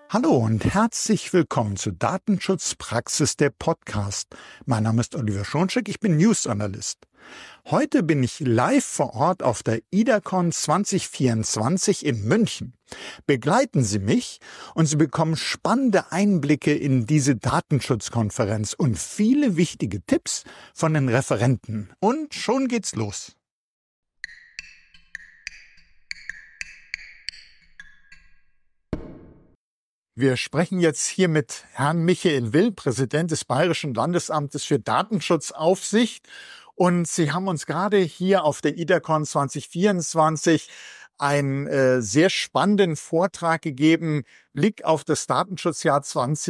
Hallo und herzlich willkommen zu Datenschutzpraxis, der Podcast. Mein Name ist Oliver Schoncheck, ich bin News Analyst. Heute bin ich live vor Ort auf der IDACON 2024 in München. Begleiten Sie mich und Sie bekommen spannende Einblicke in diese Datenschutzkonferenz und viele wichtige Tipps von den Referenten. Und schon geht's los. Wir sprechen jetzt hier mit Herrn Michael Will, Präsident des Bayerischen Landesamtes für Datenschutzaufsicht. Und Sie haben uns gerade hier auf der IDACON 2024 einen sehr spannenden Vortrag gegeben, Blick auf das Datenschutzjahr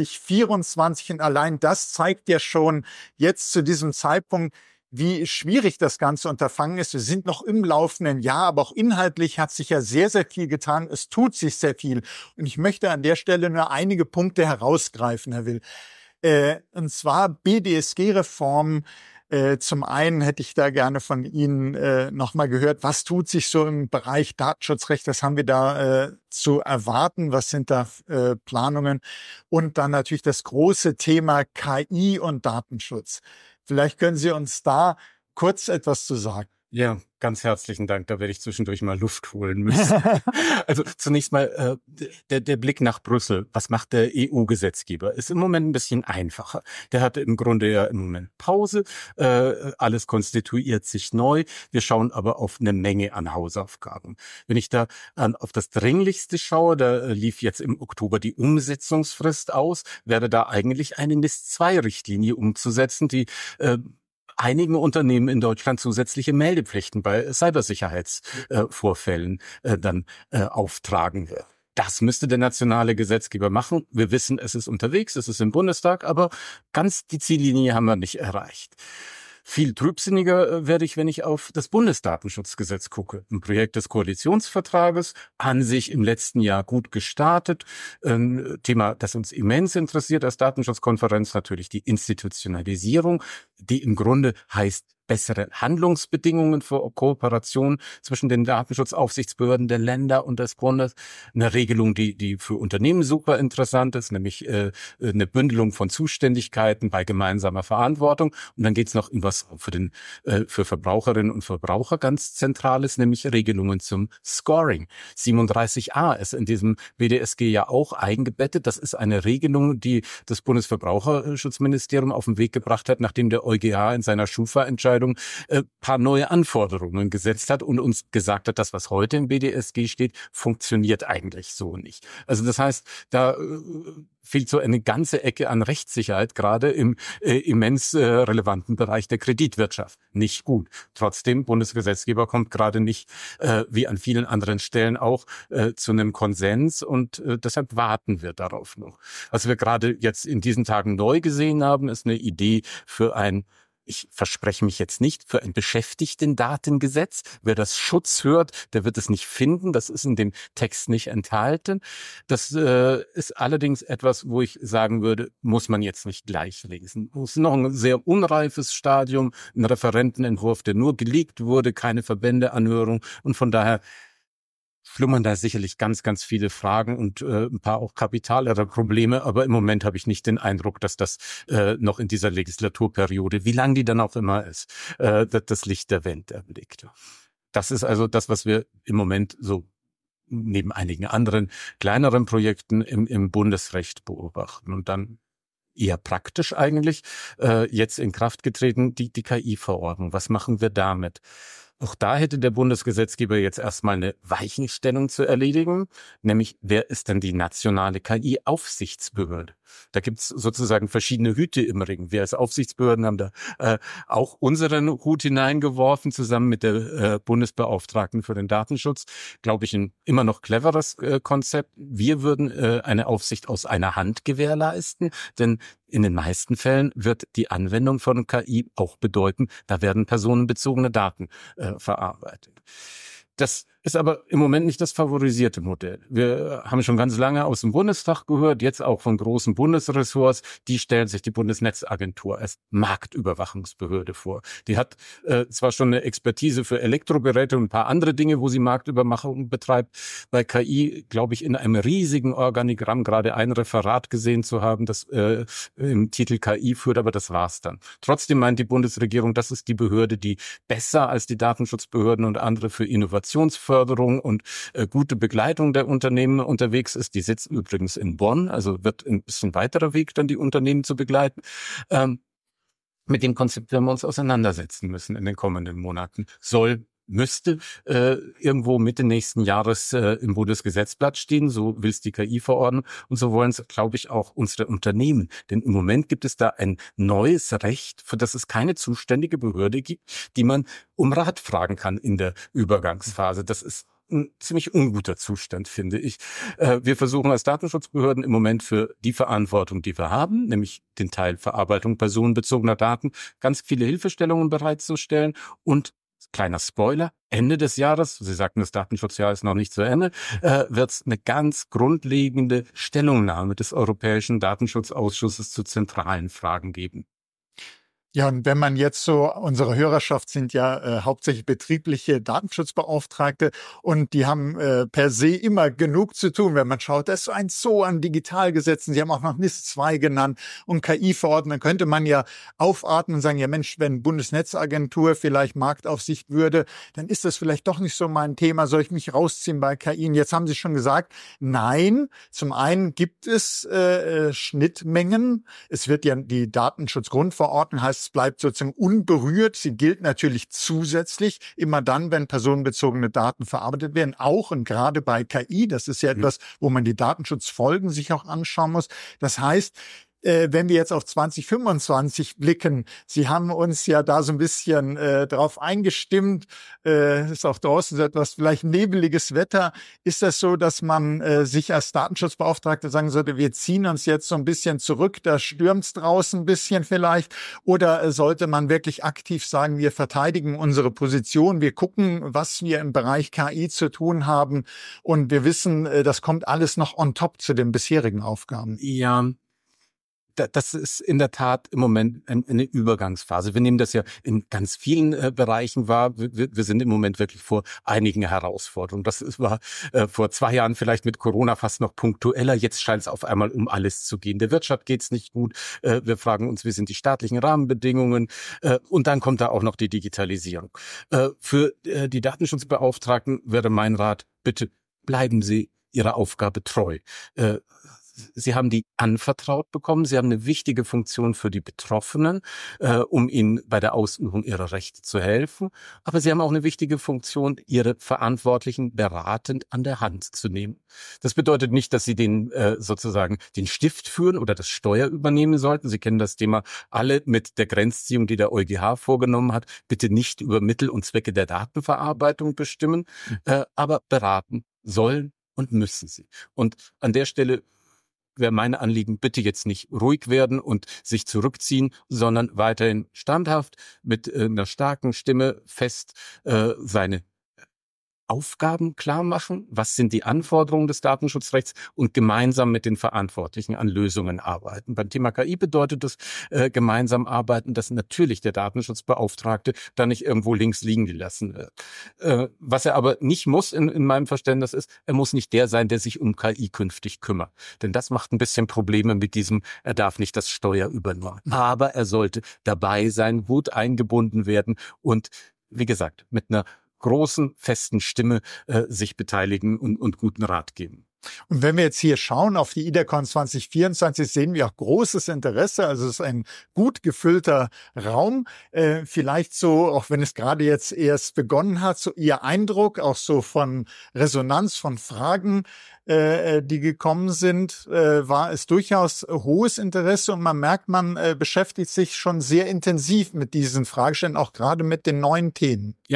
2024. Und allein das zeigt ja schon jetzt zu diesem Zeitpunkt, wie schwierig das ganze Unterfangen ist. Wir sind noch im laufenden Jahr, aber auch inhaltlich hat sich ja sehr, sehr viel getan. Es tut sich sehr viel. Und ich möchte an der Stelle nur einige Punkte herausgreifen, Herr Will. Und zwar BDSG-Reform. Zum einen hätte ich da gerne von Ihnen nochmal gehört, was tut sich so im Bereich Datenschutzrecht, was haben wir da zu erwarten, was sind da Planungen und dann natürlich das große Thema KI und Datenschutz. Vielleicht können Sie uns da kurz etwas zu sagen. Ja, ganz herzlichen Dank. Da werde ich zwischendurch mal Luft holen müssen. Also zunächst mal der Blick nach Brüssel. Was macht der EU-Gesetzgeber? Ist im Moment ein bisschen einfacher. Der hat im Grunde ja im Moment Pause. Alles konstituiert sich neu. Wir schauen aber auf eine Menge an Hausaufgaben. Wenn ich da auf das Dringlichste schaue, da lief jetzt im Oktober die Umsetzungsfrist aus, wäre da eigentlich eine NIS-2-Richtlinie umzusetzen, die einigen Unternehmen in Deutschland zusätzliche Meldepflichten bei Cybersicherheitsvorfällen dann auftragen wird. Das müsste der nationale Gesetzgeber machen. Wir wissen, es ist unterwegs, es ist im Bundestag, aber ganz die Ziellinie haben wir nicht erreicht. Viel trübsinniger werde ich, wenn ich auf das Bundesdatenschutzgesetz gucke. Ein Projekt des Koalitionsvertrages, an sich im letzten Jahr gut gestartet. Ein Thema, das uns immens interessiert als Datenschutzkonferenz, natürlich die Institutionalisierung, die im Grunde heißt, bessere Handlungsbedingungen für Kooperation zwischen den Datenschutzaufsichtsbehörden der Länder und des Bundes. Eine Regelung, die für Unternehmen super interessant ist, nämlich eine Bündelung von Zuständigkeiten bei gemeinsamer Verantwortung. Und dann geht's noch um was für Verbraucherinnen und Verbraucher ganz Zentrales, nämlich Regelungen zum Scoring. 37a ist in diesem BDSG ja auch eingebettet. Das ist eine Regelung, die das Bundesverbraucherschutzministerium auf den Weg gebracht hat, nachdem der EuGH in seiner Schufa-Entscheidung paar neue Anforderungen gesetzt hat und uns gesagt hat, das, was heute im BDSG steht, funktioniert eigentlich so nicht. Also das heißt, da fehlt so eine ganze Ecke an Rechtssicherheit, gerade im immens relevanten Bereich der Kreditwirtschaft. Nicht gut. Trotzdem, Bundesgesetzgeber kommt gerade nicht, wie an vielen anderen Stellen auch, zu einem Konsens und deshalb warten wir darauf noch. Was wir gerade jetzt in diesen Tagen neu gesehen haben, ist eine Idee für ich verspreche mich jetzt nicht, für ein Beschäftigtendatengesetz. Wer das Schutz hört, der wird es nicht finden. Das ist in dem Text nicht enthalten. Das ist allerdings etwas, wo ich sagen würde, muss man jetzt nicht gleich lesen. Es ist noch ein sehr unreifes Stadium, ein Referentenentwurf, der nur geleakt wurde, keine Verbändeanhörung und von daher schlummern da sicherlich ganz, ganz viele Fragen und ein paar auch kapitalere Probleme. Aber im Moment habe ich nicht den Eindruck, dass das noch in dieser Legislaturperiode, wie lang die dann auch immer ist, das Licht der Welt erblickt. Das ist also das, was wir im Moment so neben einigen anderen kleineren Projekten im Bundesrecht beobachten. Und dann eher praktisch eigentlich jetzt in Kraft getreten, die KI-Verordnung. Was machen wir damit? Auch da hätte der Bundesgesetzgeber jetzt erstmal eine Weichenstellung zu erledigen, nämlich wer ist denn die nationale KI-Aufsichtsbehörde? Da gibt's sozusagen verschiedene Hüte im Ring. Wir als Aufsichtsbehörden haben da auch unseren Hut hineingeworfen, zusammen mit der Bundesbeauftragten für den Datenschutz. Glaube ich, ein immer noch cleveres Konzept. Wir würden eine Aufsicht aus einer Hand gewährleisten, denn in den meisten Fällen wird die Anwendung von KI auch bedeuten, da werden personenbezogene Daten verarbeitet. Das Ist aber im Moment nicht das favorisierte Modell. Wir haben schon ganz lange aus dem Bundestag gehört, jetzt auch von großen Bundesressorts, die stellen sich die Bundesnetzagentur als Marktüberwachungsbehörde vor. Die hat zwar schon eine Expertise für Elektrogeräte und ein paar andere Dinge, wo sie Marktüberwachung betreibt. Bei KI, glaube ich, in einem riesigen Organigramm gerade ein Referat gesehen zu haben, das im Titel KI führt, aber das war's dann. Trotzdem meint die Bundesregierung, das ist die Behörde, die besser als die Datenschutzbehörden und andere für Innovationsförderung und gute Begleitung der Unternehmen unterwegs ist. Die sitzt übrigens in Bonn, also wird ein bisschen weiterer Weg, dann die Unternehmen zu begleiten. Mit dem Konzept werden wir uns auseinandersetzen müssen in den kommenden Monaten. Müsste irgendwo Mitte nächsten Jahres im Bundesgesetzblatt stehen, so will es die KI-Verordnung und so wollen es, glaube ich, auch unsere Unternehmen. Denn im Moment gibt es da ein neues Recht, für das es keine zuständige Behörde gibt, die man um Rat fragen kann in der Übergangsphase. Das ist ein ziemlich unguter Zustand, finde ich. Wir versuchen als Datenschutzbehörden im Moment für die Verantwortung, die wir haben, nämlich den Teil Verarbeitung personenbezogener Daten, ganz viele Hilfestellungen bereitzustellen und kleiner Spoiler, Ende des Jahres, Sie sagten, das Datenschutzjahr ist noch nicht zu Ende, wird es eine ganz grundlegende Stellungnahme des Europäischen Datenschutzausschusses zu zentralen Fragen geben. Ja, und wenn man jetzt so, unsere Hörerschaft sind ja hauptsächlich betriebliche Datenschutzbeauftragte und die haben per se immer genug zu tun. Wenn man schaut, da ist so ein Zoo an Digitalgesetzen, Sie haben auch noch NIS 2 genannt und KI-Verordnung, dann könnte man ja aufatmen und sagen, ja Mensch, wenn Bundesnetzagentur vielleicht Marktaufsicht würde, dann ist das vielleicht doch nicht so mein Thema, soll ich mich rausziehen bei KI? Und jetzt haben Sie schon gesagt, nein, zum einen gibt es Schnittmengen. Es wird ja die Datenschutzgrundverordnung heißt, es bleibt sozusagen unberührt. Sie gilt natürlich zusätzlich immer dann, wenn personenbezogene Daten verarbeitet werden, auch und gerade bei KI. Das ist ja etwas, wo man die Datenschutzfolgen sich auch anschauen muss. Das heißt, wenn wir jetzt auf 2025 blicken, Sie haben uns ja da so ein bisschen drauf eingestimmt, ist auch draußen so etwas vielleicht nebeliges Wetter. Ist das so, dass man sich als Datenschutzbeauftragte sagen sollte, wir ziehen uns jetzt so ein bisschen zurück, da stürmt's draußen ein bisschen vielleicht? Oder sollte man wirklich aktiv sagen, wir verteidigen unsere Position, wir gucken, was wir im Bereich KI zu tun haben und wir wissen, das kommt alles noch on top zu den bisherigen Aufgaben? Ja, das ist in der Tat im Moment eine Übergangsphase. Wir nehmen das ja in ganz vielen Bereichen wahr. Wir sind im Moment wirklich vor einigen Herausforderungen. Das war vor 2 Jahren vielleicht mit Corona fast noch punktueller. Jetzt scheint es auf einmal um alles zu gehen. Der Wirtschaft geht's nicht gut. Wir fragen uns, wie sind die staatlichen Rahmenbedingungen? Und dann kommt da auch noch die Digitalisierung. Für die Datenschutzbeauftragten wäre mein Rat, bitte bleiben Sie Ihrer Aufgabe treu. Sie haben die anvertraut bekommen. Sie haben eine wichtige Funktion für die Betroffenen, um ihnen bei der Ausübung ihrer Rechte zu helfen. Aber Sie haben auch eine wichtige Funktion, Ihre Verantwortlichen beratend an der Hand zu nehmen. Das bedeutet nicht, dass Sie sozusagen den Stift führen oder das Steuer übernehmen sollten. Sie kennen das Thema alle mit der Grenzziehung, die der EuGH vorgenommen hat. Bitte nicht über Mittel und Zwecke der Datenverarbeitung bestimmen, aber beraten sollen und müssen Sie. Und an der Stelle wäre mein Anliegen, bitte jetzt nicht ruhig werden und sich zurückziehen, sondern weiterhin standhaft mit einer starken Stimme fest seine Aufgaben klar machen, was sind die Anforderungen des Datenschutzrechts und gemeinsam mit den Verantwortlichen an Lösungen arbeiten. Beim Thema KI bedeutet das gemeinsam arbeiten, dass natürlich der Datenschutzbeauftragte da nicht irgendwo links liegen gelassen wird. Was er aber nicht muss in meinem Verständnis ist, er muss nicht der sein, der sich um KI künftig kümmert. Denn das macht ein bisschen Probleme mit diesem, er darf nicht das Steuer übernehmen. Aber er sollte dabei sein, gut eingebunden werden und wie gesagt, mit einer großen, festen Stimme sich beteiligen und guten Rat geben. Und wenn wir jetzt hier schauen auf die IDECON 2024, sehen wir auch großes Interesse. Also es ist ein gut gefüllter Raum. Vielleicht so, auch wenn es gerade jetzt erst begonnen hat, so Ihr Eindruck, auch so von Resonanz, von Fragen, die gekommen sind, war es durchaus hohes Interesse und man merkt, man beschäftigt sich schon sehr intensiv mit diesen Fragestellungen, auch gerade mit den neuen Themen. Ja.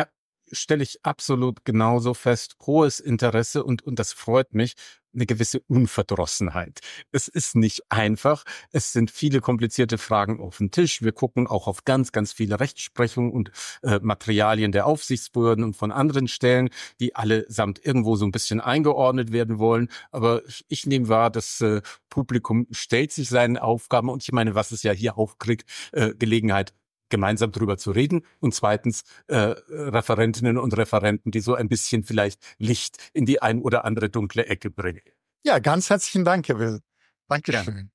stelle ich absolut genauso fest. Hohes Interesse und das freut mich. Eine gewisse Unverdrossenheit. Es ist nicht einfach. Es sind viele komplizierte Fragen auf dem Tisch. Wir gucken auch auf ganz, ganz viele Rechtsprechungen und Materialien der Aufsichtsbehörden und von anderen Stellen, die allesamt irgendwo so ein bisschen eingeordnet werden wollen. Aber ich nehme wahr, das Publikum stellt sich seinen Aufgaben und ich meine, was es ja hier auch kriegt, Gelegenheit, gemeinsam drüber zu reden und zweitens Referentinnen und Referenten, die so ein bisschen vielleicht Licht in die ein oder andere dunkle Ecke bringen. Ja, ganz herzlichen Dank, Herr Will. Dankeschön.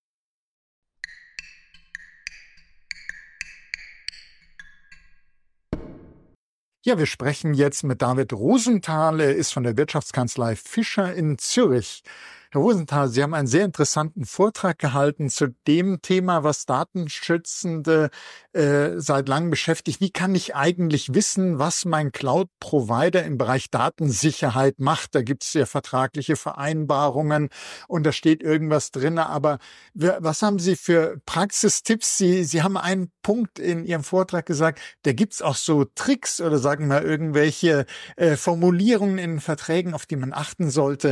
Ja, wir sprechen jetzt mit David Rosenthal. Er ist von der Wirtschaftskanzlei Fischer in Zürich. Herr Rosenthal, Sie haben einen sehr interessanten Vortrag gehalten zu dem Thema, was Datenschützende seit langem beschäftigt. Wie kann ich eigentlich wissen, was mein Cloud-Provider im Bereich Datensicherheit macht? Da gibt es ja vertragliche Vereinbarungen und da steht irgendwas drin. Aber was haben Sie für Praxistipps? Sie haben einen Punkt in Ihrem Vortrag gesagt, da gibt es auch so Tricks oder sagen wir irgendwelche Formulierungen in Verträgen, auf die man achten sollte.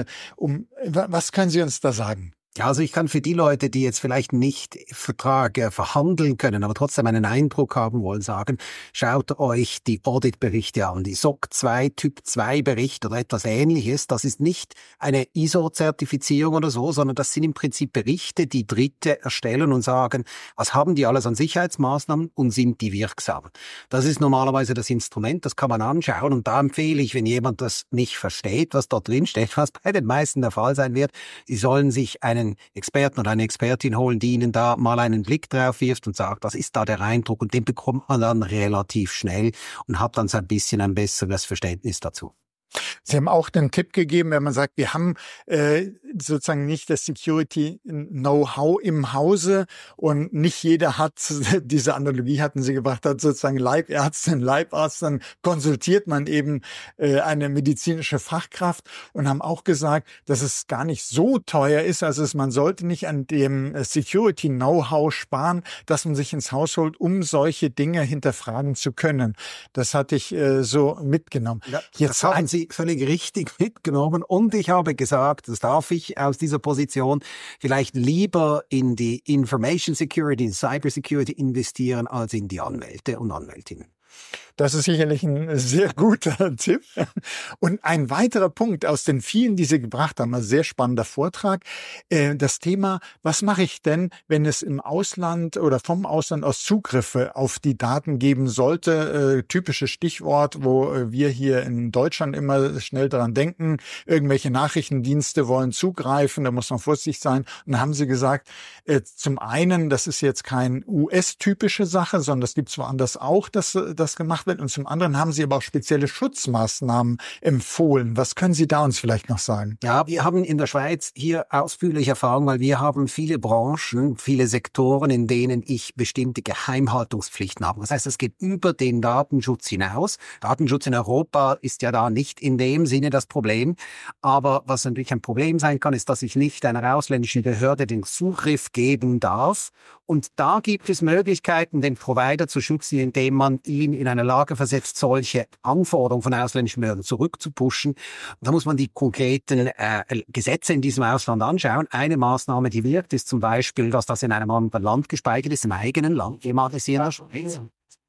Was können Sie uns da sagen? Ja, also ich kann für die Leute, die jetzt vielleicht nicht Vertrag verhandeln können, aber trotzdem einen Eindruck haben wollen, sagen, schaut euch die Auditberichte an, die SOC 2 Typ 2 Bericht oder etwas Ähnliches. Das ist nicht eine ISO-Zertifizierung oder so, sondern das sind im Prinzip Berichte, die Dritte erstellen und sagen, was haben die alles an Sicherheitsmaßnahmen und sind die wirksam. Das ist normalerweise das Instrument, das kann man anschauen und da empfehle ich, wenn jemand das nicht versteht, was dort drin steht, was bei den meisten der Fall sein wird, sie sollen sich einen Experten oder eine Expertin holen, die Ihnen da mal einen Blick drauf wirft und sagt, was ist da der Eindruck? Und den bekommt man dann relativ schnell und hat dann so ein bisschen ein besseres Verständnis dazu. Sie haben auch den Tipp gegeben, wenn man sagt, wir haben sozusagen nicht das Security-Know-how im Hause und nicht jeder hat, diese Analogie hatten Sie gebracht, hat sozusagen Leibärztin, Leibarzt, dann konsultiert man eben eine medizinische Fachkraft und haben auch gesagt, dass es gar nicht so teuer ist, also man sollte nicht an dem Security-Know-how sparen, dass man sich ins Haus holt, um solche Dinge hinterfragen zu können. Das hatte ich so mitgenommen. Ja, jetzt haben Sie völlig richtig mitgenommen und ich habe gesagt, das darf ich aus dieser Position, vielleicht lieber in die Information Security, in Cyber Security investieren, als in die Anwälte und Anwältinnen. Das ist sicherlich ein sehr guter Tipp. Und ein weiterer Punkt aus den vielen, die Sie gebracht haben, ein sehr spannender Vortrag, das Thema, was mache ich denn, wenn es im Ausland oder vom Ausland aus Zugriffe auf die Daten geben sollte? Typisches Stichwort, wo wir hier in Deutschland immer schnell daran denken, irgendwelche Nachrichtendienste wollen zugreifen, da muss man vorsichtig sein. Und dann haben Sie gesagt, zum einen, das ist jetzt kein US-typische Sache, sondern das gibt es woanders auch, dass das gemacht wird. Und zum anderen haben Sie aber auch spezielle Schutzmaßnahmen empfohlen. Was können Sie da uns vielleicht noch sagen? Ja, wir haben in der Schweiz hier ausführliche Erfahrung, weil wir haben viele Branchen, viele Sektoren, in denen ich bestimmte Geheimhaltungspflichten habe. Das heißt, es geht über den Datenschutz hinaus. Datenschutz in Europa ist ja da nicht in dem Sinne das Problem. Aber was natürlich ein Problem sein kann, ist, dass ich nicht einer ausländischen Behörde den Zugriff geben darf. Und da gibt es Möglichkeiten, den Provider zu schützen, indem man ihn in eine Lage versetzt, solche Anforderungen von ausländischen Behörden zurückzupushen. Und da muss man die konkreten Gesetze in diesem Ausland anschauen. Eine Maßnahme, die wirkt, ist zum Beispiel, dass das in einem anderen Land gespeichert ist, im eigenen Land. Jemand ist hier in der Schweiz.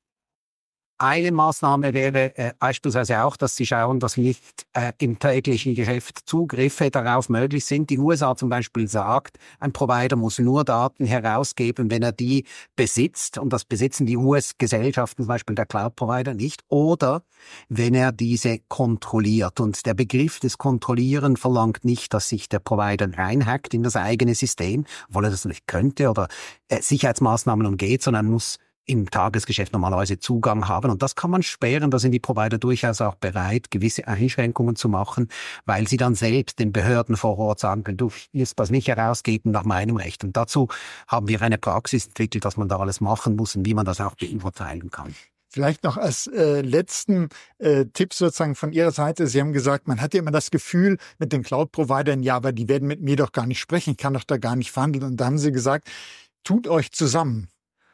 Eine Maßnahme wäre beispielsweise auch, dass Sie schauen, dass nicht im täglichen Geschäft Zugriffe darauf möglich sind. Die USA zum Beispiel sagt, ein Provider muss nur Daten herausgeben, wenn er die besitzt. Und das besitzen die US-Gesellschaften, zum Beispiel der Cloud-Provider, nicht. Oder wenn er diese kontrolliert. Und der Begriff des Kontrollieren verlangt nicht, dass sich der Provider reinhackt in das eigene System, obwohl er das nicht könnte oder Sicherheitsmaßnahmen umgeht, sondern muss im Tagesgeschäft normalerweise Zugang haben. Und das kann man sperren. Da sind die Provider durchaus auch bereit, gewisse Einschränkungen zu machen, weil sie dann selbst den Behörden vor Ort sagen können, du wirst das nicht herausgeben nach meinem Recht. Und dazu haben wir eine Praxis entwickelt, dass man da alles machen muss und wie man das auch beurteilen kann. Vielleicht noch als letzten Tipp sozusagen von Ihrer Seite. Sie haben gesagt, man hat ja immer das Gefühl mit den Cloud-Providern, ja, aber die werden mit mir doch gar nicht sprechen, ich kann doch da gar nicht verhandeln. Und da haben Sie gesagt, tut euch zusammen.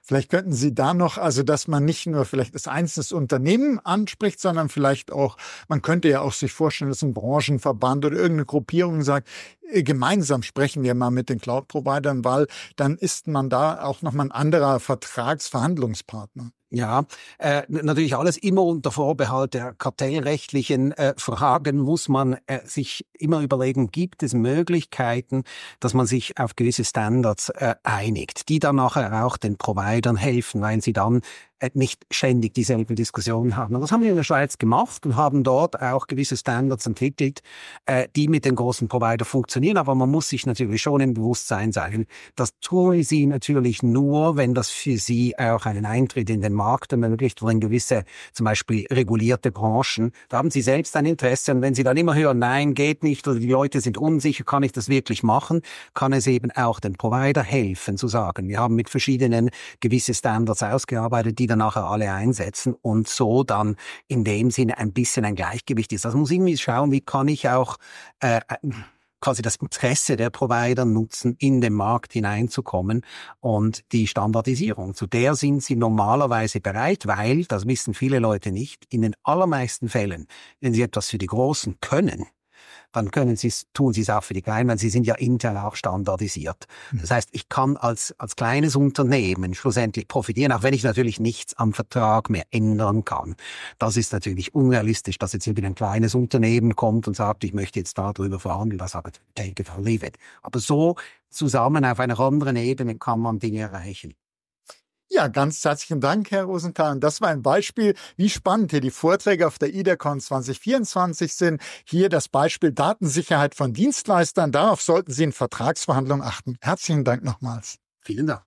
Vielleicht könnten Sie da noch, also dass man nicht nur vielleicht das einzelne Unternehmen anspricht, sondern vielleicht auch, man könnte ja auch sich vorstellen, dass ein Branchenverband oder irgendeine Gruppierung sagt, gemeinsam sprechen wir mal mit den Cloud-Providern, weil dann ist man da auch nochmal ein anderer Vertragsverhandlungspartner. Ja, natürlich alles immer unter Vorbehalt der kartellrechtlichen Fragen muss man sich immer überlegen, gibt es Möglichkeiten, dass man sich auf gewisse Standards einigt, die dann nachher auch den Providern helfen, weil sie dann nicht ständig dieselbe Diskussion haben. Und das haben wir in der Schweiz gemacht und haben dort auch gewisse Standards entwickelt, die mit den großen Providern funktionieren. Aber man muss sich natürlich schon im Bewusstsein sein, das tun sie natürlich nur, wenn das für sie auch einen Eintritt in den Markt ermöglicht oder in gewisse, zum Beispiel regulierte Branchen. Da haben sie selbst ein Interesse. Und wenn sie dann immer hören, nein, geht nicht, oder die Leute sind unsicher, kann ich das wirklich machen, kann es eben auch den Provider helfen, zu sagen, wir haben mit verschiedenen gewisse Standards ausgearbeitet, die dann nachher alle einsetzen und so dann in dem Sinne ein bisschen ein Gleichgewicht ist. Also muss irgendwie schauen, wie kann ich auch quasi das Interesse der Provider nutzen, in den Markt hineinzukommen und die Standardisierung. Zu der sind sie normalerweise bereit, weil, das wissen viele Leute nicht, in den allermeisten Fällen, wenn sie etwas für die Großen können, dann tun sie es auch für die Kleinen, weil sie sind ja intern auch standardisiert. Das heißt, ich kann als kleines Unternehmen schlussendlich profitieren, auch wenn ich natürlich nichts am Vertrag mehr ändern kann. Das ist natürlich unrealistisch, dass jetzt irgendwie ein kleines Unternehmen kommt und sagt, ich möchte jetzt darüber verhandeln, das sage ich, take it or leave it. Aber so zusammen auf einer anderen Ebene kann man Dinge erreichen. Ja, ganz herzlichen Dank, Herr Rosenthal. Das war ein Beispiel, wie spannend hier die Vorträge auf der IDECON 2024 sind. Hier das Beispiel Datensicherheit von Dienstleistern. Darauf sollten Sie in Vertragsverhandlungen achten. Herzlichen Dank nochmals. Vielen Dank.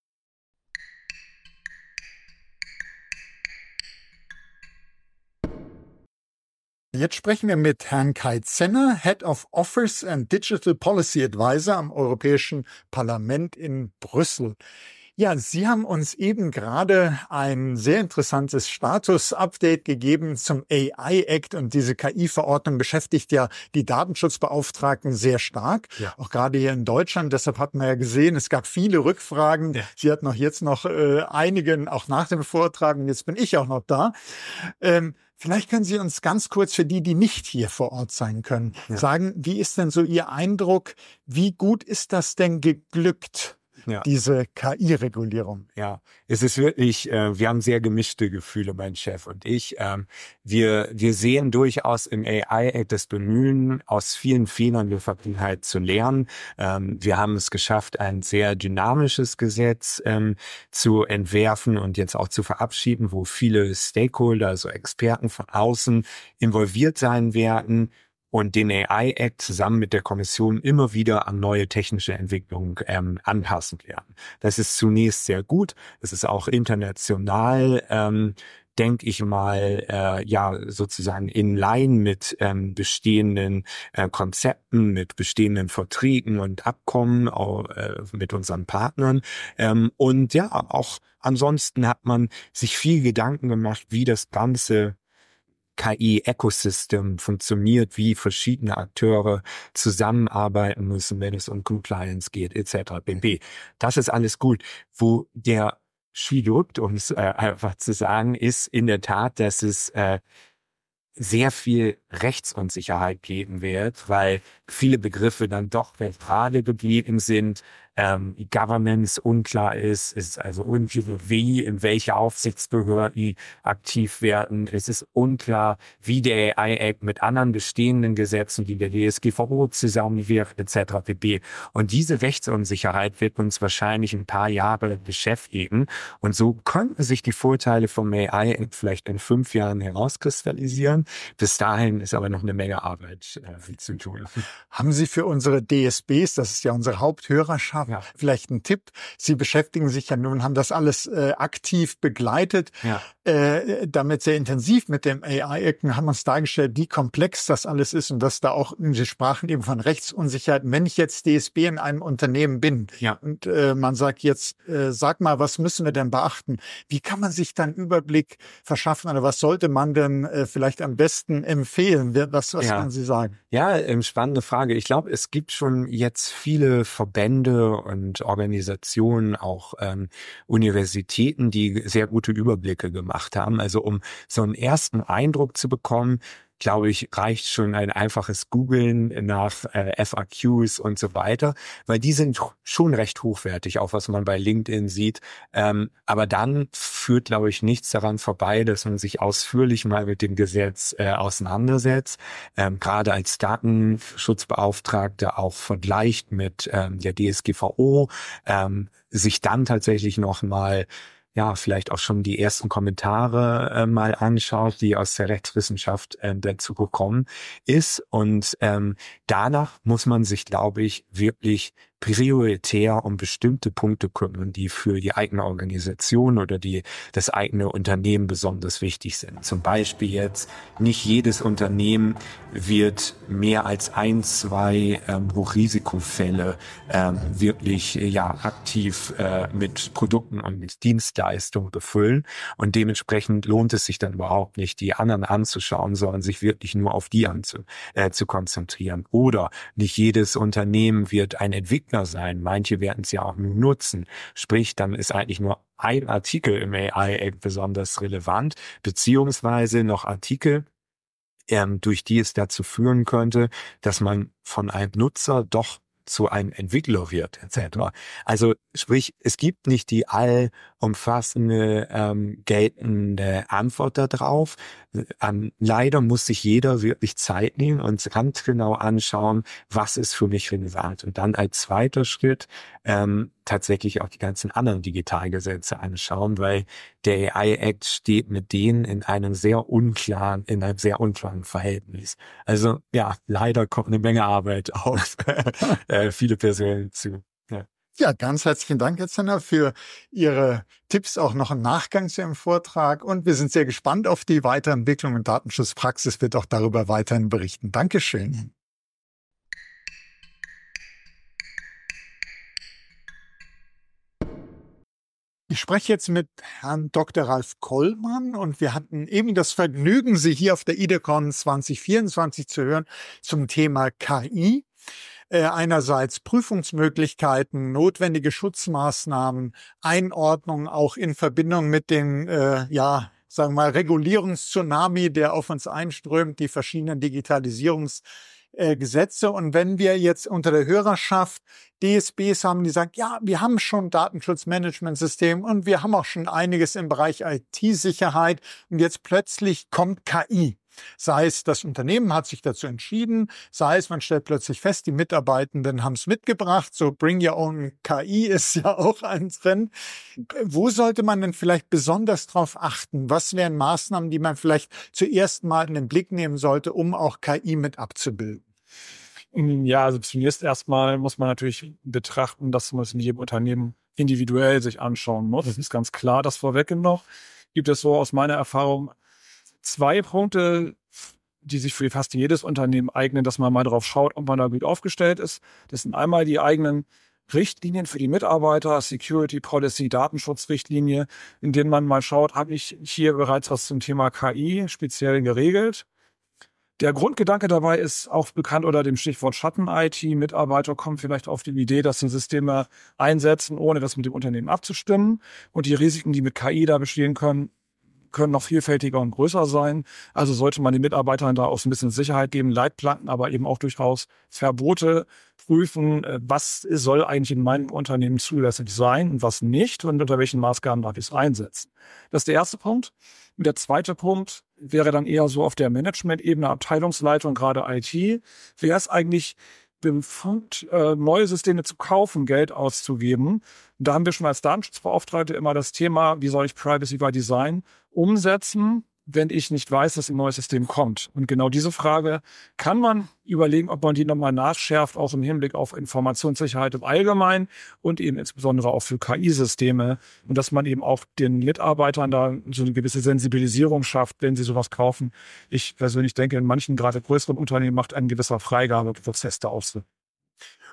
Jetzt sprechen wir mit Herrn Kai Zenner, Head of Office and Digital Policy Advisor am Europäischen Parlament in Brüssel. Ja, Sie haben uns eben gerade ein sehr interessantes Status-Update gegeben zum AI-Act und diese KI-Verordnung beschäftigt ja die Datenschutzbeauftragten sehr stark, auch gerade hier in Deutschland. Deshalb hat man ja gesehen, es gab viele Rückfragen. Ja. Sie hatten jetzt noch einige, auch nach dem Vortrag, und jetzt bin ich auch noch da. Vielleicht können Sie uns ganz kurz für die nicht hier vor Ort sein können, sagen, wie ist denn so Ihr Eindruck? Wie gut ist das denn geglückt? Ja. Diese KI-Regulierung. Ja, es ist wirklich, wir haben sehr gemischte Gefühle, mein Chef und ich. Wir sehen durchaus im AI-Act das Bemühen, aus vielen Fehlern der Vergangenheit zu lernen. Wir haben es geschafft, ein sehr dynamisches Gesetz zu entwerfen und jetzt auch zu verabschieden, wo viele Stakeholder, also Experten von außen, involviert sein werden. Und den AI-Act zusammen mit der Kommission immer wieder an neue technische Entwicklungen anpassen werden. Das ist zunächst sehr gut. Es ist auch international, denke ich mal, sozusagen in line mit bestehenden Konzepten, mit bestehenden Verträgen und Abkommen, auch mit unseren Partnern. Und ja, auch ansonsten hat man sich viel Gedanken gemacht, wie das ganze KI-Ecosystem funktioniert, wie verschiedene Akteure zusammenarbeiten müssen, wenn es um Compliance geht, etc. pp. Das ist alles gut. Wo der Schuh drückt, um es einfach zu sagen, ist in der Tat, dass es sehr viel Rechtsunsicherheit geben wird, weil viele Begriffe dann doch gerade geblieben sind, Governance unklar ist also unklar, wie, in welche Aufsichtsbehörden aktiv werden. Es ist unklar, wie der AI-Act mit anderen bestehenden Gesetzen, wie der DSGVO zusammenwirkt, etc. pp. Und diese Rechtsunsicherheit wird uns wahrscheinlich ein paar Jahre beschäftigen. Und so könnten sich die Vorteile vom AI-Act vielleicht in 5 Jahren herauskristallisieren. Bis dahin ist aber noch eine Menge Arbeit zu tun. Haben Sie für unsere DSBs, das ist ja unsere Haupthörerschaft, vielleicht einen Tipp? Sie beschäftigen sich ja nun, haben das alles aktiv begleitet, damit sehr intensiv mit dem AI-Act, haben uns dargestellt, wie komplex das alles ist und dass da auch, Sie sprachen eben von Rechtsunsicherheit. Wenn ich jetzt DSB in einem Unternehmen bin und man sagt jetzt, sag mal, was müssen wir denn beachten? Wie kann man sich dann Überblick verschaffen oder was sollte man denn vielleicht am besten empfehlen? Was können Sie sagen? Ja, spannende Frage. Ich glaube, es gibt schon jetzt viele Verbände und Organisationen, auch Universitäten, die sehr gute Überblicke gemacht haben. Also um so einen ersten Eindruck zu bekommen, glaube ich, reicht schon ein einfaches Googlen nach FAQs und so weiter, weil die sind schon recht hochwertig, auch was man bei LinkedIn sieht. Aber dann führt, glaube ich, nichts daran vorbei, dass man sich ausführlich mal mit dem Gesetz auseinandersetzt, gerade als Datenschutzbeauftragter auch vergleicht mit der DSGVO, sich dann tatsächlich nochmal vielleicht auch schon die ersten Kommentare mal anschaut, die aus der Rechtswissenschaft dazu gekommen ist. Und danach muss man sich, glaube ich, wirklich prioritär um bestimmte Punkte kümmern, die für die eigene Organisation oder das eigene Unternehmen besonders wichtig sind. Zum Beispiel jetzt, nicht jedes Unternehmen wird mehr als 2 Hochrisikofälle wirklich aktiv mit Produkten und mit Dienstleistungen befüllen. Und dementsprechend lohnt es sich dann überhaupt nicht, die anderen anzuschauen, sondern sich wirklich nur auf die zu konzentrieren. Oder nicht jedes Unternehmen wird ein Entwickler sein. Manche werden es ja auch nur nutzen. Sprich, dann ist eigentlich nur ein Artikel im AI-Act besonders relevant, beziehungsweise noch Artikel, durch die es dazu führen könnte, dass man von einem Nutzer doch zu einem Entwickler wird, etc. Also sprich, es gibt nicht die allumfassende, geltende Antwort darauf. Leider muss sich jeder wirklich Zeit nehmen und ganz genau anschauen, was ist für mich relevant. Und dann als zweiter Schritt tatsächlich auch die ganzen anderen Digitalgesetze anschauen, weil der AI-Act steht mit denen in einem sehr unklaren Verhältnis. Also leider kommt eine Menge Arbeit auf viele Personen zu. Ja, ganz herzlichen Dank, Herr Zenner, für Ihre Tipps, auch noch im Nachgang zu Ihrem Vortrag. Und wir sind sehr gespannt auf die Weiterentwicklung und Datenschutzpraxis, wird auch darüber weiterhin berichten. Dankeschön. Ich spreche jetzt mit Herrn Dr. Ralf Kollmann und wir hatten eben das Vergnügen, Sie hier auf der IDECON 2024 zu hören zum Thema KI. Einerseits Prüfungsmöglichkeiten, notwendige Schutzmaßnahmen, Einordnung auch in Verbindung mit dem, sagen wir mal, Regulierungstsunami, der auf uns einströmt, die verschiedenen Digitalisierungsgesetze. Und wenn wir jetzt unter der Hörerschaft DSBs haben, die sagen, ja, wir haben schon ein Datenschutzmanagementsystem und wir haben auch schon einiges im Bereich IT-Sicherheit und jetzt plötzlich kommt KI. Sei es, das Unternehmen hat sich dazu entschieden, sei es, man stellt plötzlich fest, die Mitarbeitenden haben es mitgebracht, so Bring Your Own KI ist ja auch ein Trend. Wo sollte man denn vielleicht besonders drauf achten? Was wären Maßnahmen, die man vielleicht zuerst mal in den Blick nehmen sollte, um auch KI mit abzubilden? Ja, also zunächst erstmal muss man natürlich betrachten, dass man es in jedem Unternehmen individuell sich anschauen muss. Das ist ganz klar, das vorweggenommen. Gibt es so aus meiner Erfahrung 2 Punkte, die sich für fast jedes Unternehmen eignen, dass man mal darauf schaut, ob man da gut aufgestellt ist. Das sind einmal die eigenen Richtlinien für die Mitarbeiter, Security Policy, Datenschutzrichtlinie, in denen man mal schaut, habe ich hier bereits was zum Thema KI speziell geregelt. Der Grundgedanke dabei ist auch bekannt unter dem Stichwort Schatten-IT. Mitarbeiter kommen vielleicht auf die Idee, dass sie Systeme einsetzen, ohne das mit dem Unternehmen abzustimmen. Und die Risiken, die mit KI da bestehen können noch vielfältiger und größer sein. Also sollte man den Mitarbeitern da auch so ein bisschen Sicherheit geben, Leitplanken, aber eben auch durchaus Verbote prüfen, was soll eigentlich in meinem Unternehmen zulässig sein und was nicht und unter welchen Maßgaben darf ich es einsetzen. Das ist der erste Punkt. Und der zweite Punkt wäre dann eher so auf der Management-Ebene, Abteilungsleitung, gerade IT. Wäre es eigentlich befugt, neue Systeme zu kaufen, Geld auszugeben? Und da haben wir schon als Datenschutzbeauftragte immer das Thema, wie soll ich Privacy by Design umsetzen, wenn ich nicht weiß, dass ein neues System kommt. Und genau diese Frage kann man überlegen, ob man die nochmal nachschärft, auch im Hinblick auf Informationssicherheit im Allgemeinen und eben insbesondere auch für KI-Systeme. Und dass man eben auch den Mitarbeitern da so eine gewisse Sensibilisierung schafft, wenn sie sowas kaufen. Ich persönlich denke, in manchen gerade größeren Unternehmen macht ein gewisser Freigabeprozess da auch Sinn.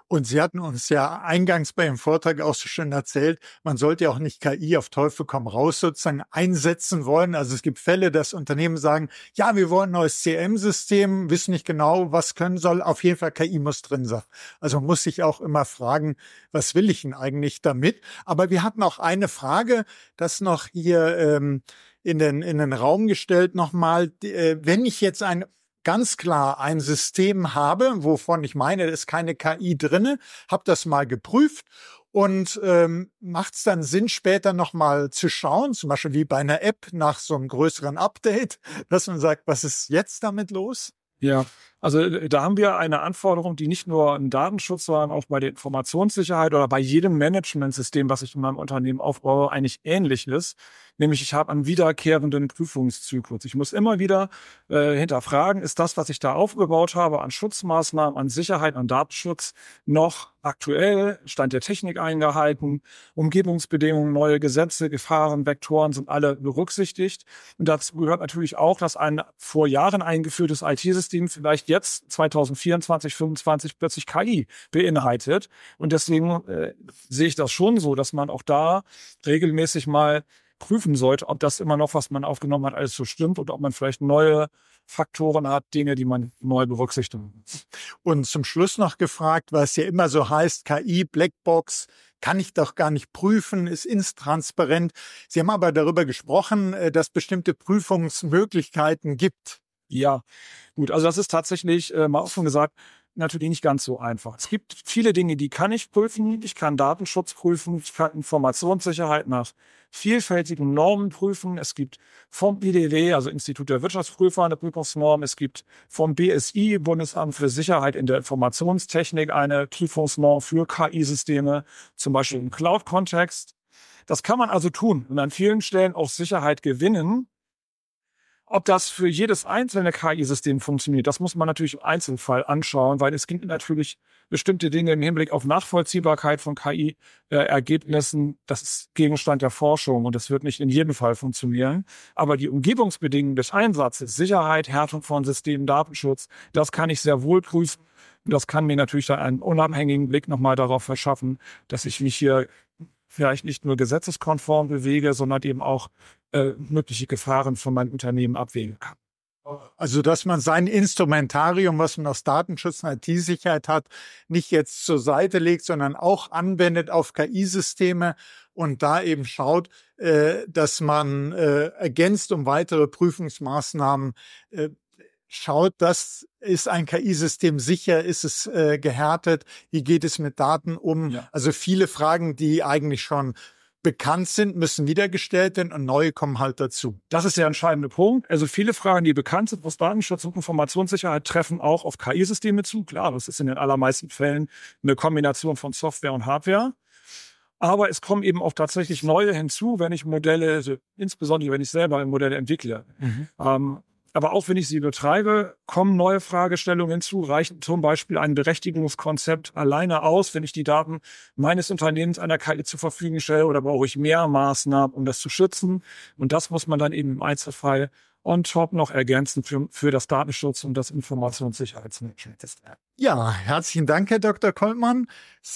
Und Sie hatten uns ja eingangs bei Ihrem Vortrag auch so schön erzählt, man sollte ja auch nicht KI auf Teufel komm raus sozusagen einsetzen wollen. Also es gibt Fälle, dass Unternehmen sagen, ja, wir wollen ein neues CRM-System, wissen nicht genau, was können soll. Auf jeden Fall KI muss drin sein. Also man muss sich auch immer fragen, was will ich denn eigentlich damit? Aber wir hatten auch eine Frage, das noch hier in den Raum gestellt nochmal. Wenn ich jetzt ganz klar ein System habe, wovon ich meine, da ist keine KI drinne, habe das mal geprüft und macht es dann Sinn, später nochmal zu schauen, zum Beispiel wie bei einer App nach so einem größeren Update, dass man sagt, was ist jetzt damit los? Ja, also da haben wir eine Anforderung, die nicht nur im Datenschutz, sondern auch bei der Informationssicherheit oder bei jedem Managementsystem, was ich in meinem Unternehmen aufbaue, eigentlich ähnlich ist. Nämlich ich habe einen wiederkehrenden Prüfungszyklus. Ich muss immer wieder hinterfragen, ist das, was ich da aufgebaut habe an Schutzmaßnahmen, an Sicherheit, an Datenschutz noch aktuell, Stand der Technik eingehalten, Umgebungsbedingungen, neue Gesetze, Gefahren, Vektoren sind alle berücksichtigt. Und dazu gehört natürlich auch, dass ein vor Jahren eingeführtes IT-System vielleicht jetzt 2024, 2025 plötzlich KI beinhaltet. Und deswegen sehe ich das schon so, dass man auch da regelmäßig mal prüfen sollte, ob das immer noch, was man aufgenommen hat, alles so stimmt und ob man vielleicht neue Faktoren hat, Dinge, die man neu berücksichtigen muss. Und zum Schluss noch gefragt, was ja immer so heißt, KI, Blackbox, kann ich doch gar nicht prüfen, ist intransparent. Sie haben aber darüber gesprochen, dass bestimmte Prüfungsmöglichkeiten gibt. Ja, gut, also das ist tatsächlich, mal offen gesagt, natürlich nicht ganz so einfach. Es gibt viele Dinge, die kann ich prüfen. Ich kann Datenschutz prüfen, ich kann Informationssicherheit nach vielfältigen Normen prüfen. Es gibt vom IDW, also Institut der Wirtschaftsprüfer, eine Prüfungsnorm. Es gibt vom BSI, Bundesamt für Sicherheit in der Informationstechnik, eine Prüfungsnorm für KI-Systeme, zum Beispiel im Cloud-Kontext. Das kann man also tun und an vielen Stellen auch Sicherheit gewinnen. Ob das für jedes einzelne KI-System funktioniert, das muss man natürlich im Einzelfall anschauen, weil es gibt natürlich bestimmte Dinge im Hinblick auf Nachvollziehbarkeit von KI-Ergebnissen. Das ist Gegenstand der Forschung und das wird nicht in jedem Fall funktionieren. Aber die Umgebungsbedingungen des Einsatzes, Sicherheit, Härtung von Systemen, Datenschutz, das kann ich sehr wohl prüfen. Das kann mir natürlich dann einen unabhängigen Blick nochmal darauf verschaffen, dass ich mich hier vielleicht nicht nur gesetzeskonform bewege, sondern eben auch mögliche Gefahren von meinem Unternehmen abwägen kann. Also, dass man sein Instrumentarium, was man aus Datenschutz und IT-Sicherheit hat, nicht jetzt zur Seite legt, sondern auch anwendet auf KI-Systeme und da eben schaut, dass man ergänzt um weitere Prüfungsmaßnahmen schaut, das ist ein KI-System sicher, ist es gehärtet, wie geht es mit Daten um? Ja. Also viele Fragen, die eigentlich schon bekannt sind, müssen wieder gestellt werden und neue kommen halt dazu. Das ist der entscheidende Punkt. Also viele Fragen, die bekannt sind aus Datenschutz und Informationssicherheit, treffen auch auf KI-Systeme zu. Klar, das ist in den allermeisten Fällen eine Kombination von Software und Hardware. Aber es kommen eben auch tatsächlich neue hinzu, wenn ich Modelle, also insbesondere wenn ich selber Modelle entwickle. Aber auch wenn ich sie betreibe, kommen neue Fragestellungen hinzu. Reicht zum Beispiel ein Berechtigungskonzept alleine aus, wenn ich die Daten meines Unternehmens einer KI zur Verfügung stelle, oder brauche ich mehr Maßnahmen, um das zu schützen? Und das muss man dann eben im Einzelfall on top noch ergänzen für das Datenschutz und das Informationssicherheitsmanagement. Ja, herzlichen Dank, Herr Dr. Koltmann.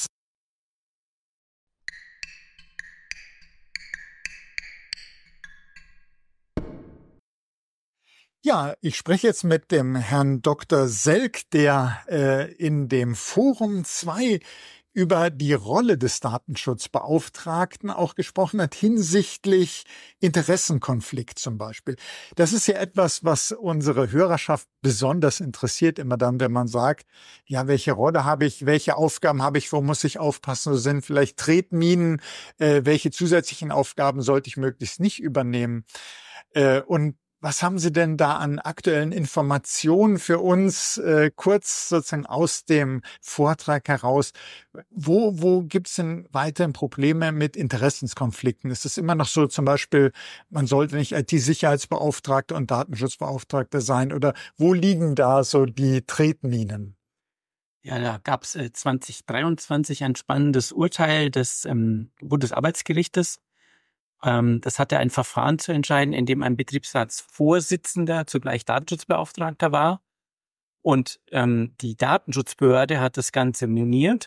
Ja, ich spreche jetzt mit dem Herrn Dr. Selk, der in dem Forum 2 über die Rolle des Datenschutzbeauftragten auch gesprochen hat, hinsichtlich Interessenkonflikt zum Beispiel. Das ist ja etwas, was unsere Hörerschaft besonders interessiert, immer dann, wenn man sagt, ja, welche Rolle habe ich, welche Aufgaben habe ich, wo muss ich aufpassen, so sind vielleicht Tretminen, welche zusätzlichen Aufgaben sollte ich möglichst nicht übernehmen. Und was haben Sie denn da an aktuellen Informationen für uns, kurz sozusagen aus dem Vortrag heraus? Wo gibt es denn weiterhin Probleme mit Interessenskonflikten? Ist es immer noch so, zum Beispiel, man sollte nicht IT-Sicherheitsbeauftragter und Datenschutzbeauftragter sein? Oder wo liegen da so die Tretminen? Ja, da gab es 2023 ein spannendes Urteil des Bundesarbeitsgerichtes. Das hatte ein Verfahren zu entscheiden, in dem ein Betriebsratsvorsitzender zugleich Datenschutzbeauftragter war. Und die Datenschutzbehörde hat das Ganze moniert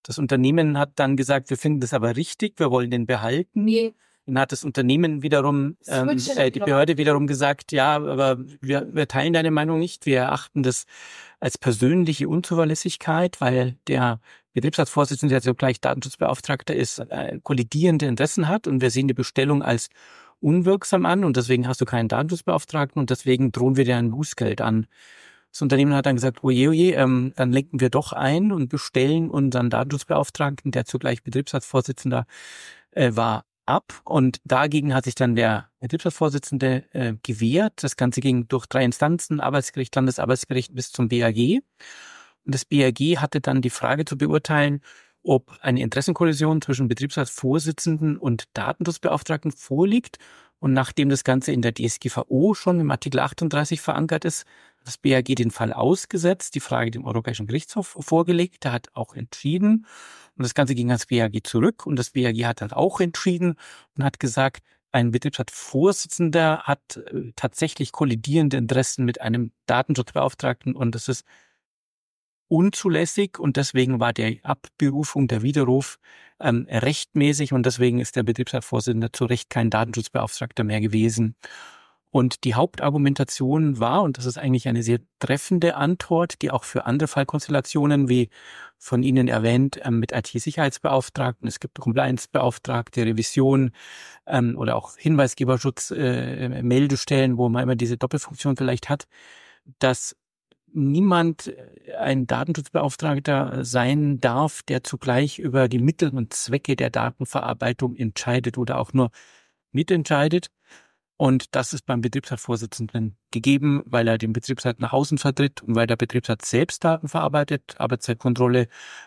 Das Unternehmen hat dann gesagt, wir finden das aber richtig, wir wollen den behalten. Nee. Dann hat das Unternehmen wiederum, die Behörde wiederum gesagt, ja, aber wir teilen deine Meinung nicht. Wir erachten das als persönliche Unzuverlässigkeit, weil der Betriebsratsvorsitzende, der zugleich Datenschutzbeauftragter ist, kollidierende Interessen hat und wir sehen die Bestellung als unwirksam an und deswegen hast du keinen Datenschutzbeauftragten und deswegen drohen wir dir ein Bußgeld an. Das Unternehmen hat dann gesagt, oje, dann lenken wir doch ein und bestellen unseren Datenschutzbeauftragten, der zugleich Betriebsratsvorsitzender war, ab. Und dagegen hat sich dann der Betriebsratsvorsitzende gewehrt. Das Ganze ging durch 3 Instanzen, Arbeitsgericht, Landesarbeitsgericht bis zum BAG. Und das BAG hatte dann die Frage zu beurteilen, ob eine Interessenkollision zwischen Betriebsratsvorsitzenden und Datenschutzbeauftragten vorliegt. Und nachdem das Ganze in der DSGVO schon im Artikel 38 verankert ist, hat das BAG den Fall ausgesetzt, die Frage dem Europäischen Gerichtshof vorgelegt. Der hat auch entschieden. Und das Ganze ging ans BAG zurück. Und das BAG hat dann auch entschieden und hat gesagt, ein Betriebsratsvorsitzender hat tatsächlich kollidierende Interessen mit einem Datenschutzbeauftragten und das ist unzulässig und deswegen war der Abberufung, der Widerruf rechtmäßig und deswegen ist der Betriebsratsvorsitzende zu Recht kein Datenschutzbeauftragter mehr gewesen. Und die Hauptargumentation war, und das ist eigentlich eine sehr treffende Antwort, die auch für andere Fallkonstellationen, wie von Ihnen erwähnt, mit IT-Sicherheitsbeauftragten, es gibt Compliance-Beauftragte, Revision oder auch Hinweisgeberschutz, Meldestellen, wo man immer diese Doppelfunktion vielleicht hat, dass niemand ein Datenschutzbeauftragter sein darf, der zugleich über die Mittel und Zwecke der Datenverarbeitung entscheidet oder auch nur mitentscheidet. Und das ist beim Betriebsratsvorsitzenden gegeben, weil er den Betriebsrat nach außen vertritt und weil der Betriebsrat selbst Daten verarbeitet, Arbeitszeitkontrolle,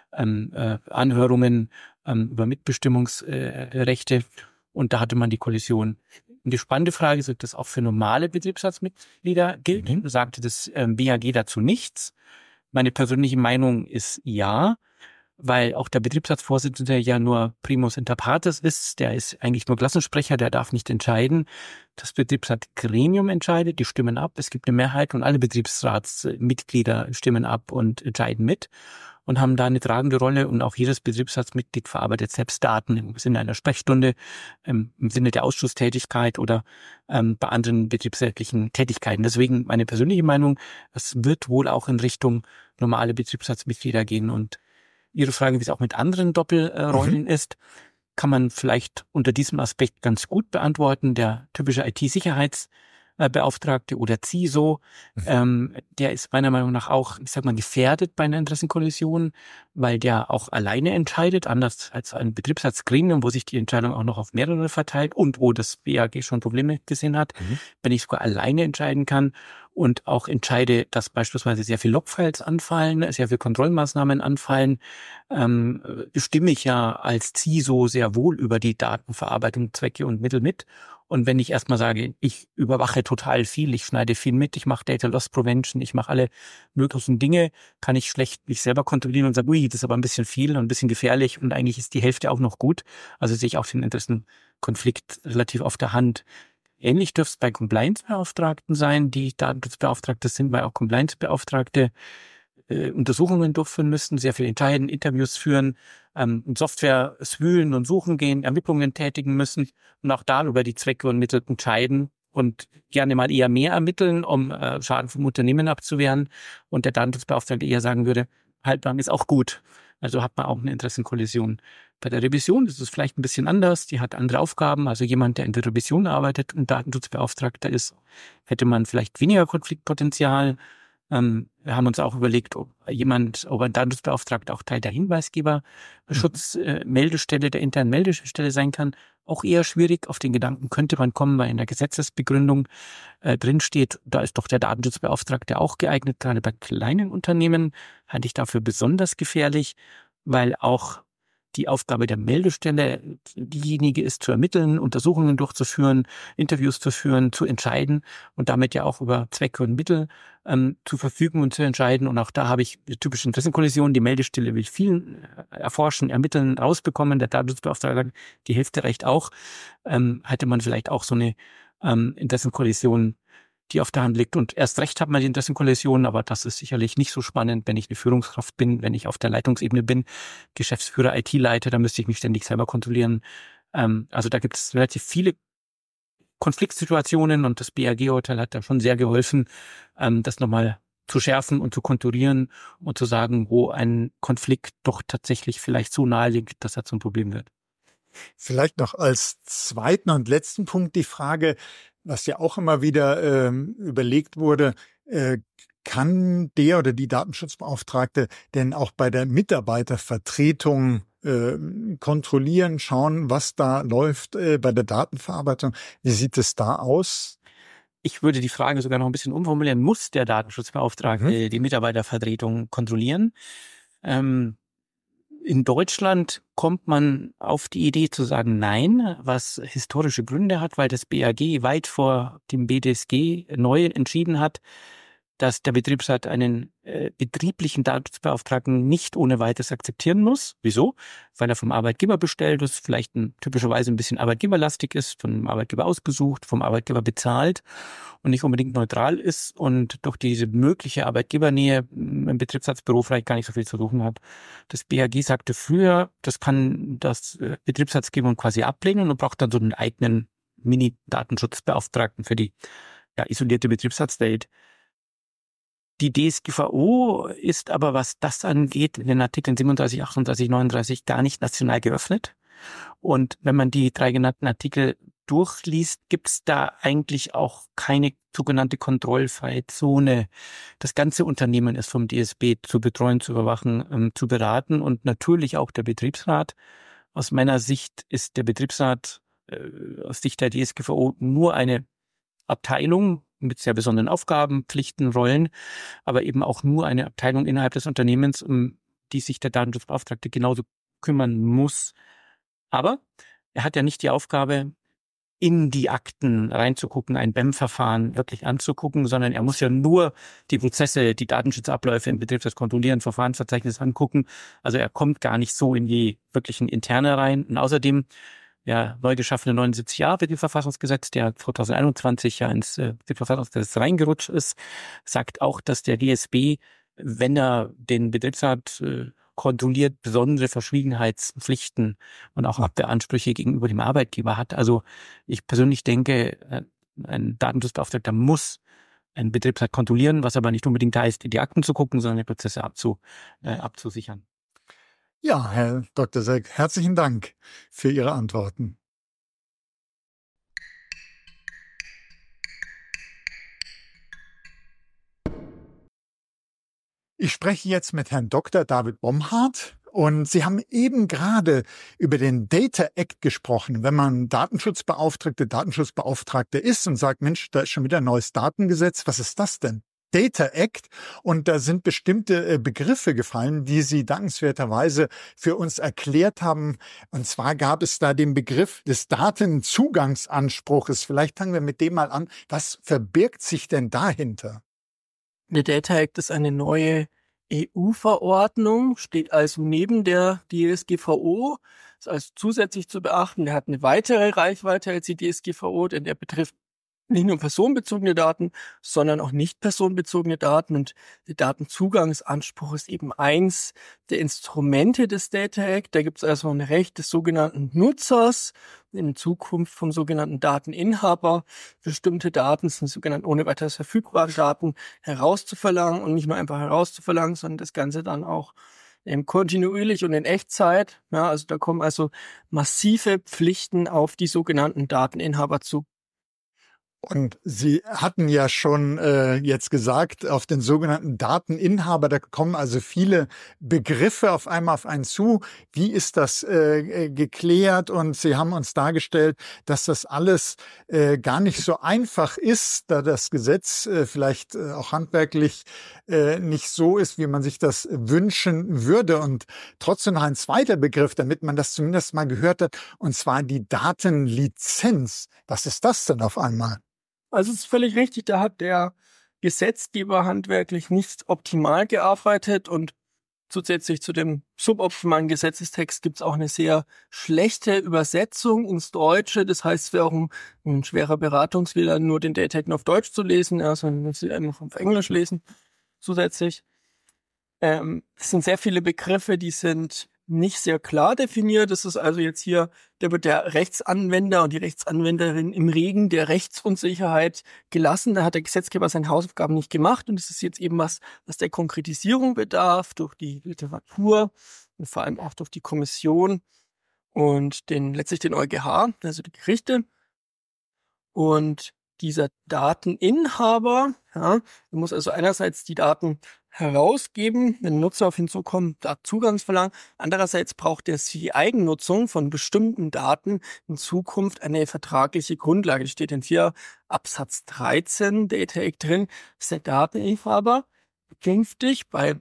Anhörungen über Mitbestimmungsrechte. Und da hatte man die Kollision. Und die spannende Frage ist, ob das auch für normale Betriebsratsmitglieder gilt. Sagte das BAG dazu nichts. Meine persönliche Meinung ist ja, weil auch der Betriebsratsvorsitzende ja nur Primus inter pares ist. Der ist eigentlich nur Klassensprecher, der darf nicht entscheiden. Das Betriebsratsgremium entscheidet, die stimmen ab. Es gibt eine Mehrheit und alle Betriebsratsmitglieder stimmen ab und entscheiden mit und haben da eine tragende Rolle. Und auch jedes Betriebsratsmitglied verarbeitet selbst Daten im Sinne einer Sprechstunde, im Sinne der Ausschusstätigkeit oder bei anderen betriebsrätlichen Tätigkeiten. Deswegen meine persönliche Meinung, es wird wohl auch in Richtung normale Betriebsratsmitglieder gehen. Und Ihre Frage, wie es auch mit anderen Doppelrollen ist, kann man vielleicht unter diesem Aspekt ganz gut beantworten. Der typische IT-Sicherheitsbeauftragte oder CISO, der ist meiner Meinung nach auch, ich sag mal, gefährdet bei einer Interessenkollision, weil der auch alleine entscheidet, anders als ein Betriebsratsgremium, wo sich die Entscheidung auch noch auf mehrere verteilt und wo das BAG schon Probleme gesehen hat. Wenn ich sogar alleine entscheiden kann und auch entscheide, dass beispielsweise sehr viel Logfiles anfallen, sehr viel Kontrollmaßnahmen anfallen, bestimme ich ja als CISO sehr wohl über die Datenverarbeitung, Zwecke und Mittel mit. Und wenn ich erstmal sage, ich überwache total viel, ich schneide viel mit, ich mache Data Loss Prevention, ich mache alle möglichen Dinge, kann ich schlecht mich selber kontrollieren und sagen, ui, das ist aber ein bisschen viel und ein bisschen gefährlich und eigentlich ist die Hälfte auch noch gut. Also sehe ich auch den Interessenkonflikt relativ auf der Hand. Ähnlich dürfte es bei Compliance-Beauftragten sein, die Datenschutzbeauftragte sind, weil auch Compliance-Beauftragte Untersuchungen durchführen müssen, sehr viel entscheiden, Interviews führen, Software wühlen und suchen gehen, Ermittlungen tätigen müssen und auch darüber die Zwecke und Mittel entscheiden und gerne mal eher mehr ermitteln, um Schaden vom Unternehmen abzuwehren. Und der Datenschutzbeauftragte eher sagen würde, Halblang ist auch gut. Also hat man auch eine Interessenkollision. Bei der Revision ist es vielleicht ein bisschen anders. Die hat andere Aufgaben. Also jemand, der in der Revision arbeitet und Datenschutzbeauftragter ist, hätte man vielleicht weniger Konfliktpotenzial. Wir haben uns auch überlegt, ob ein Datenschutzbeauftragter auch Teil der Hinweisgeberschutzmeldestelle, der internen Meldestelle sein kann. Auch eher schwierig. Auf den Gedanken könnte man kommen, weil in der Gesetzesbegründung drin steht, da ist doch der Datenschutzbeauftragte auch geeignet. Gerade bei kleinen Unternehmen halte ich dafür besonders gefährlich, weil auch die Aufgabe der Meldestelle diejenige ist, zu ermitteln, Untersuchungen durchzuführen, Interviews zu führen, zu entscheiden und damit ja auch über Zwecke und Mittel zu verfügen und zu entscheiden. Und auch da habe ich die typische Interessenkollision. Die Meldestelle will viel erforschen, ermitteln, rausbekommen. Der Datenschutzbeauftragte sagt, die Hälfte reicht auch. Hätte man vielleicht auch so eine Interessenkollision die auf der Hand liegt. Und erst recht hat man die Interessenkollision, aber das ist sicherlich nicht so spannend, wenn ich eine Führungskraft bin, wenn ich auf der Leitungsebene bin, Geschäftsführer IT leite, da müsste ich mich ständig selber kontrollieren. Also da gibt es relativ viele Konfliktsituationen und das BAG-Urteil hat da schon sehr geholfen, das nochmal zu schärfen und zu konturieren und zu sagen, wo ein Konflikt doch tatsächlich vielleicht so nahe liegt, dass er zum Problem wird. Vielleicht noch als zweiten und letzten Punkt die Frage, was ja auch immer wieder überlegt wurde, kann der oder die Datenschutzbeauftragte denn auch bei der Mitarbeitervertretung kontrollieren, schauen, was da läuft bei der Datenverarbeitung? Wie sieht es da aus? Ich würde die Frage sogar noch ein bisschen umformulieren. Muss der Datenschutzbeauftragte die Mitarbeitervertretung kontrollieren? In Deutschland kommt man auf die Idee zu sagen Nein, was historische Gründe hat, weil das BAG weit vor dem BDSG neu entschieden hat, dass der Betriebsrat einen betrieblichen Datenschutzbeauftragten nicht ohne weiteres akzeptieren muss. Wieso? Weil er vom Arbeitgeber bestellt ist, vielleicht typischerweise ein bisschen arbeitgeberlastig ist, vom Arbeitgeber ausgesucht, vom Arbeitgeber bezahlt und nicht unbedingt neutral ist und durch diese mögliche Arbeitgebernähe im Betriebsratsbüro vielleicht gar nicht so viel zu suchen hat. Das BAG sagte früher, das kann das Betriebsratsgremium quasi ablehnen und braucht dann so einen eigenen Mini-Datenschutzbeauftragten für die isolierte Betriebsratswelt. Die DSGVO ist aber, was das angeht, in den Artikeln 37, 38, 39 gar nicht national geöffnet. Und wenn man die 3 genannten Artikel durchliest, gibt es da eigentlich auch keine sogenannte kontrollfreie Zone. Das ganze Unternehmen ist vom DSB zu betreuen, zu überwachen, zu beraten und natürlich auch der Betriebsrat. Aus meiner Sicht ist der Betriebsrat aus Sicht der DSGVO nur eine Abteilung mit sehr besonderen Aufgaben, Pflichten, Rollen, aber eben auch nur eine Abteilung innerhalb des Unternehmens, um die sich der Datenschutzbeauftragte genauso kümmern muss. Aber er hat ja nicht die Aufgabe, in die Akten reinzugucken, ein BEM-Verfahren wirklich anzugucken, sondern er muss ja nur die Prozesse, die Datenschutzabläufe im Betriebsrat kontrollieren, Verfahrensverzeichnis angucken. Also er kommt gar nicht so in die wirklichen Interne rein. Und außerdem neu geschaffene 79a Betriebsverfassungsgesetz, der 2021 ja ins Betriebsverfassungsgesetz reingerutscht ist, sagt auch, dass der DSB, wenn er den Betriebsrat kontrolliert, besondere Verschwiegenheitspflichten und auch Abwehransprüche gegenüber dem Arbeitgeber hat. Also ich persönlich denke, ein Datenschutzbeauftragter muss einen Betriebsrat kontrollieren, was aber nicht unbedingt heißt, in die Akten zu gucken, sondern die Prozesse abzusichern. Ja, Herr Dr. Seck, herzlichen Dank für Ihre Antworten. Ich spreche jetzt mit Herrn Dr. David Bomhardt und Sie haben eben gerade über den Data Act gesprochen. Wenn man Datenschutzbeauftragte ist und sagt, Mensch, da ist schon wieder ein neues Datengesetz, was ist das denn? Data Act, und da sind bestimmte Begriffe gefallen, die Sie dankenswerterweise für uns erklärt haben. Und zwar gab es da den Begriff des Datenzugangsanspruches. Vielleicht fangen wir mit dem mal an. Was verbirgt sich denn dahinter? Der Data Act ist eine neue EU-Verordnung, steht also neben der DSGVO, ist also zusätzlich zu beachten. Der hat eine weitere Reichweite als die DSGVO, denn der betrifft nicht nur personenbezogene Daten, sondern auch nicht personenbezogene Daten. Und der Datenzugangsanspruch ist eben eins der Instrumente des Data Act. Da gibt es also ein Recht des sogenannten Nutzers, in Zukunft vom sogenannten Dateninhaber, bestimmte Daten, sind sogenannte ohne weiteres verfügbare Daten, herauszuverlangen und nicht nur einfach herauszuverlangen, sondern das Ganze dann auch kontinuierlich und in Echtzeit. Ja, also da kommen also massive Pflichten auf die sogenannten Dateninhaber zu. Und Sie hatten ja schon jetzt gesagt, auf den sogenannten Dateninhaber, da kommen also viele Begriffe auf einmal auf einen zu. Wie ist das geklärt? Und Sie haben uns dargestellt, dass das alles gar nicht so einfach ist, da das Gesetz vielleicht auch handwerklich nicht so ist, wie man sich das wünschen würde. Und trotzdem noch ein zweiter Begriff, damit man das zumindest mal gehört hat, und zwar die Datenlizenz. Was ist das denn auf einmal? Also es ist völlig richtig, da hat der Gesetzgeber handwerklich nicht optimal gearbeitet und Zusätzlich zu dem suboptimalen Gesetzestext gibt es auch eine sehr schlechte Übersetzung ins Deutsche. Das heißt, es wäre auch ein schwerer Beratungsfehler, nur den Data Act auf Deutsch zu lesen, sondern sie einfach auf Englisch lesen zusätzlich. Es sind sehr viele Begriffe, die sind nicht sehr klar definiert. Das ist also jetzt hier, da wird der Rechtsanwender und die Rechtsanwenderin im Regen der Rechtsunsicherheit gelassen. Da hat der Gesetzgeber seine Hausaufgaben nicht gemacht und das ist jetzt eben was der Konkretisierung bedarf durch die Literatur und vor allem auch durch die Kommission und letztlich den EuGH, also die Gerichte. Und dieser Dateninhaber, der muss also einerseits die Daten herausgeben, wenn Nutzer auf ihn zukommen, da Zugangsverlangen. Andererseits braucht er für die Eigennutzung von bestimmten Daten in Zukunft eine vertragliche Grundlage. Das steht in 4 Absatz 13 Data Act drin, dass der Dateninhaber künftig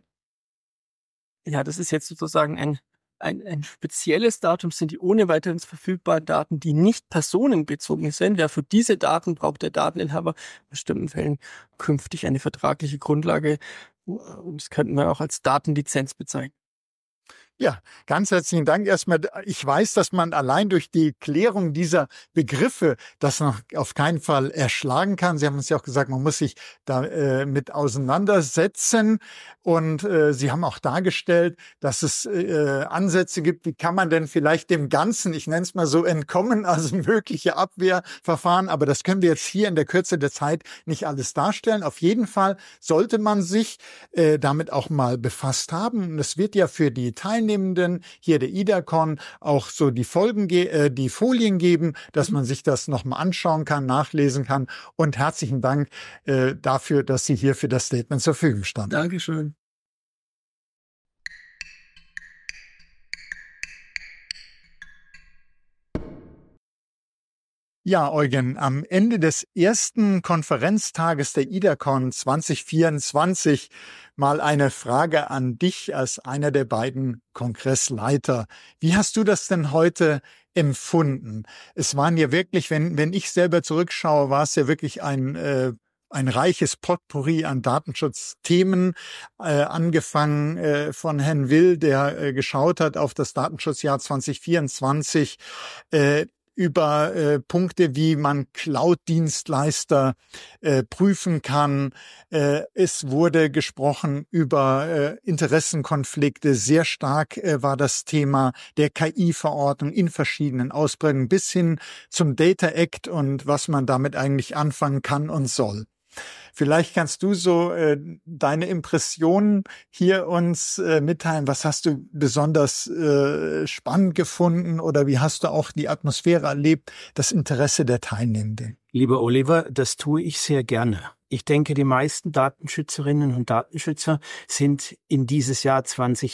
das ist jetzt sozusagen ein spezielles Datum, sind die ohne weiteres verfügbaren Daten, die nicht personenbezogen sind. Ja, für diese Daten braucht der Dateninhaber in bestimmten Fällen künftig eine vertragliche Grundlage. Und das könnten wir auch als Datenlizenz bezeichnen. Ja, ganz herzlichen Dank erstmal. Ich weiß, dass man allein durch die Klärung dieser Begriffe das noch auf keinen Fall erschlagen kann. Sie haben uns ja auch gesagt, man muss sich da mit auseinandersetzen. Und Sie haben auch dargestellt, dass es Ansätze gibt, wie kann man denn vielleicht dem Ganzen, ich nenne es mal so, entkommen, also mögliche Abwehrverfahren. Aber das können wir jetzt hier in der Kürze der Zeit nicht alles darstellen. Auf jeden Fall sollte man sich damit auch mal befasst haben. Und es wird ja für die Teilnehmenden hier der IDACON auch so die Folien geben, dass man sich das nochmal anschauen kann, nachlesen kann. Und herzlichen Dank dafür, dass Sie hier für das Statement zur Verfügung standen. Dankeschön. Ja, Eugen, am Ende des ersten Konferenztages der IDACON 2024 mal eine Frage an dich als einer der beiden Kongressleiter. Wie hast du das denn heute empfunden? Es waren ja wirklich, wenn ich selber zurückschaue, war es ja wirklich ein reiches Potpourri an Datenschutzthemen, angefangen von Herrn Will, der geschaut hat auf das Datenschutzjahr 2024, über Punkte, wie man Cloud-Dienstleister prüfen kann. Es wurde gesprochen über Interessenkonflikte. Sehr stark war das Thema der KI-Verordnung in verschiedenen Ausprägungen bis hin zum Data Act und was man damit eigentlich anfangen kann und soll. Vielleicht kannst du so deine Impressionen hier uns mitteilen. Was hast du besonders spannend gefunden oder wie hast du auch die Atmosphäre erlebt, das Interesse der Teilnehmenden? Lieber Oliver, das tue ich sehr gerne. Ich denke, die meisten Datenschützerinnen und Datenschützer sind in dieses Jahr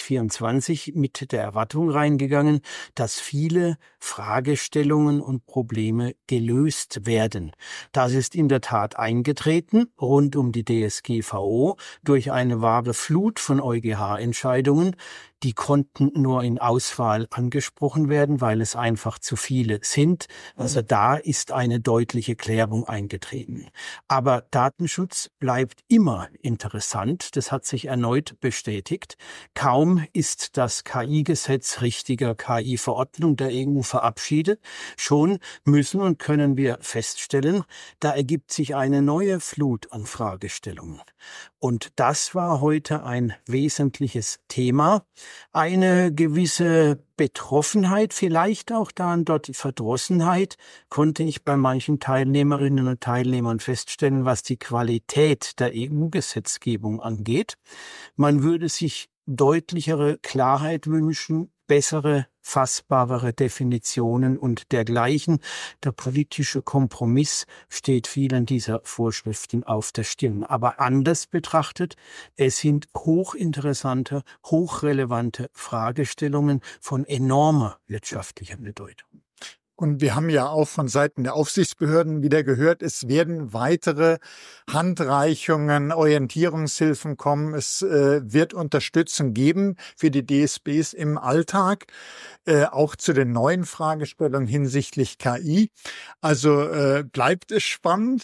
2024 mit der Erwartung reingegangen, dass viele Fragestellungen und Probleme gelöst werden. Das ist in der Tat eingetreten rund um die DSGVO durch eine wahre Flut von EuGH-Entscheidungen. Die konnten nur in Auswahl angesprochen werden, weil es einfach zu viele sind. Also da ist eine deutliche Klärung eingetreten. Aber Datenschutz bleibt immer interessant. Das hat sich erneut bestätigt. Kaum ist das KI-Gesetz richtiger KI-Verordnung der EU verabschiedet, schon müssen und können wir feststellen, da ergibt sich eine neue Flut an Fragestellungen. Und das war heute ein wesentliches Thema. Eine gewisse Betroffenheit, vielleicht auch da und dort Verdrossenheit, konnte ich bei manchen Teilnehmerinnen und Teilnehmern feststellen, was die Qualität der EU-Gesetzgebung angeht. Man würde sich deutlichere Klarheit wünschen, bessere, fassbarere Definitionen und dergleichen. Der politische Kompromiss steht vielen dieser Vorschriften auf der Stirn. Aber anders betrachtet, es sind hochinteressante, hochrelevante Fragestellungen von enormer wirtschaftlicher Bedeutung. Und wir haben ja auch von Seiten der Aufsichtsbehörden wieder gehört, es werden weitere Handreichungen, Orientierungshilfen kommen. Es wird Unterstützung geben für die DSBs im Alltag, auch zu den neuen Fragestellungen hinsichtlich KI. Also bleibt es spannend.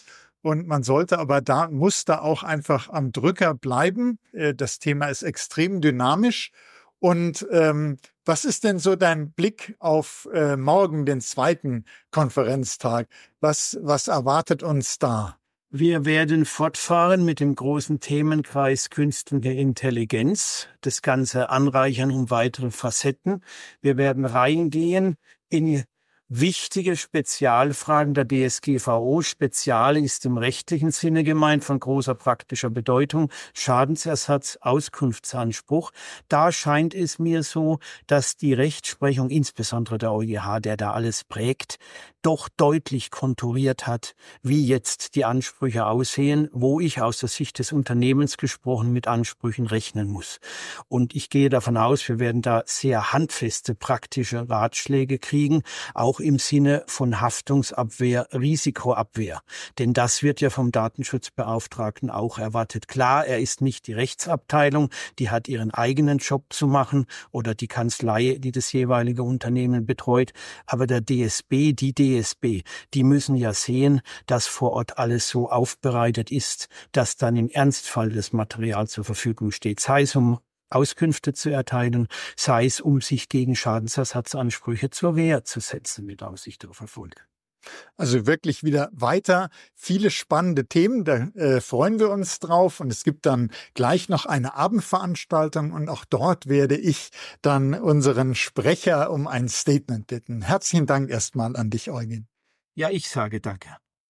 Und man sollte aber muss da auch einfach am Drücker bleiben. Das Thema ist extrem dynamisch. Und was ist denn so dein Blick auf morgen, den 2. Konferenztag? Was erwartet uns da? Wir werden fortfahren mit dem großen Themenkreis Künstliche Intelligenz, das Ganze anreichern um weitere Facetten. Wir werden reingehen in wichtige Spezialfragen der DSGVO. Spezial ist im rechtlichen Sinne gemeint, von großer praktischer Bedeutung. Schadensersatz, Auskunftsanspruch. Da scheint es mir so, dass die Rechtsprechung, insbesondere der EuGH, der da alles prägt, doch deutlich konturiert hat, wie jetzt die Ansprüche aussehen, wo ich aus der Sicht des Unternehmens gesprochen mit Ansprüchen rechnen muss. Und ich gehe davon aus, wir werden da sehr handfeste praktische Ratschläge kriegen, auch im Sinne von Haftungsabwehr, Risikoabwehr. Denn das wird ja vom Datenschutzbeauftragten auch erwartet. Klar, er ist nicht die Rechtsabteilung, die hat ihren eigenen Job zu machen oder die Kanzlei, die das jeweilige Unternehmen betreut. Aber der DSB, die DSB, die müssen ja sehen, dass vor Ort alles so aufbereitet ist, dass dann im Ernstfall das Material zur Verfügung steht, sei es um Auskünfte zu erteilen, sei es um sich gegen Schadensersatzansprüche zur Wehr zu setzen mit Aussicht auf Erfolg. Also wirklich wieder weiter viele spannende Themen, da freuen wir uns drauf. Und es gibt dann gleich noch eine Abendveranstaltung und auch dort werde ich dann unseren Sprecher um ein Statement bitten. Herzlichen Dank erstmal an dich, Eugen. Ja, ich sage danke.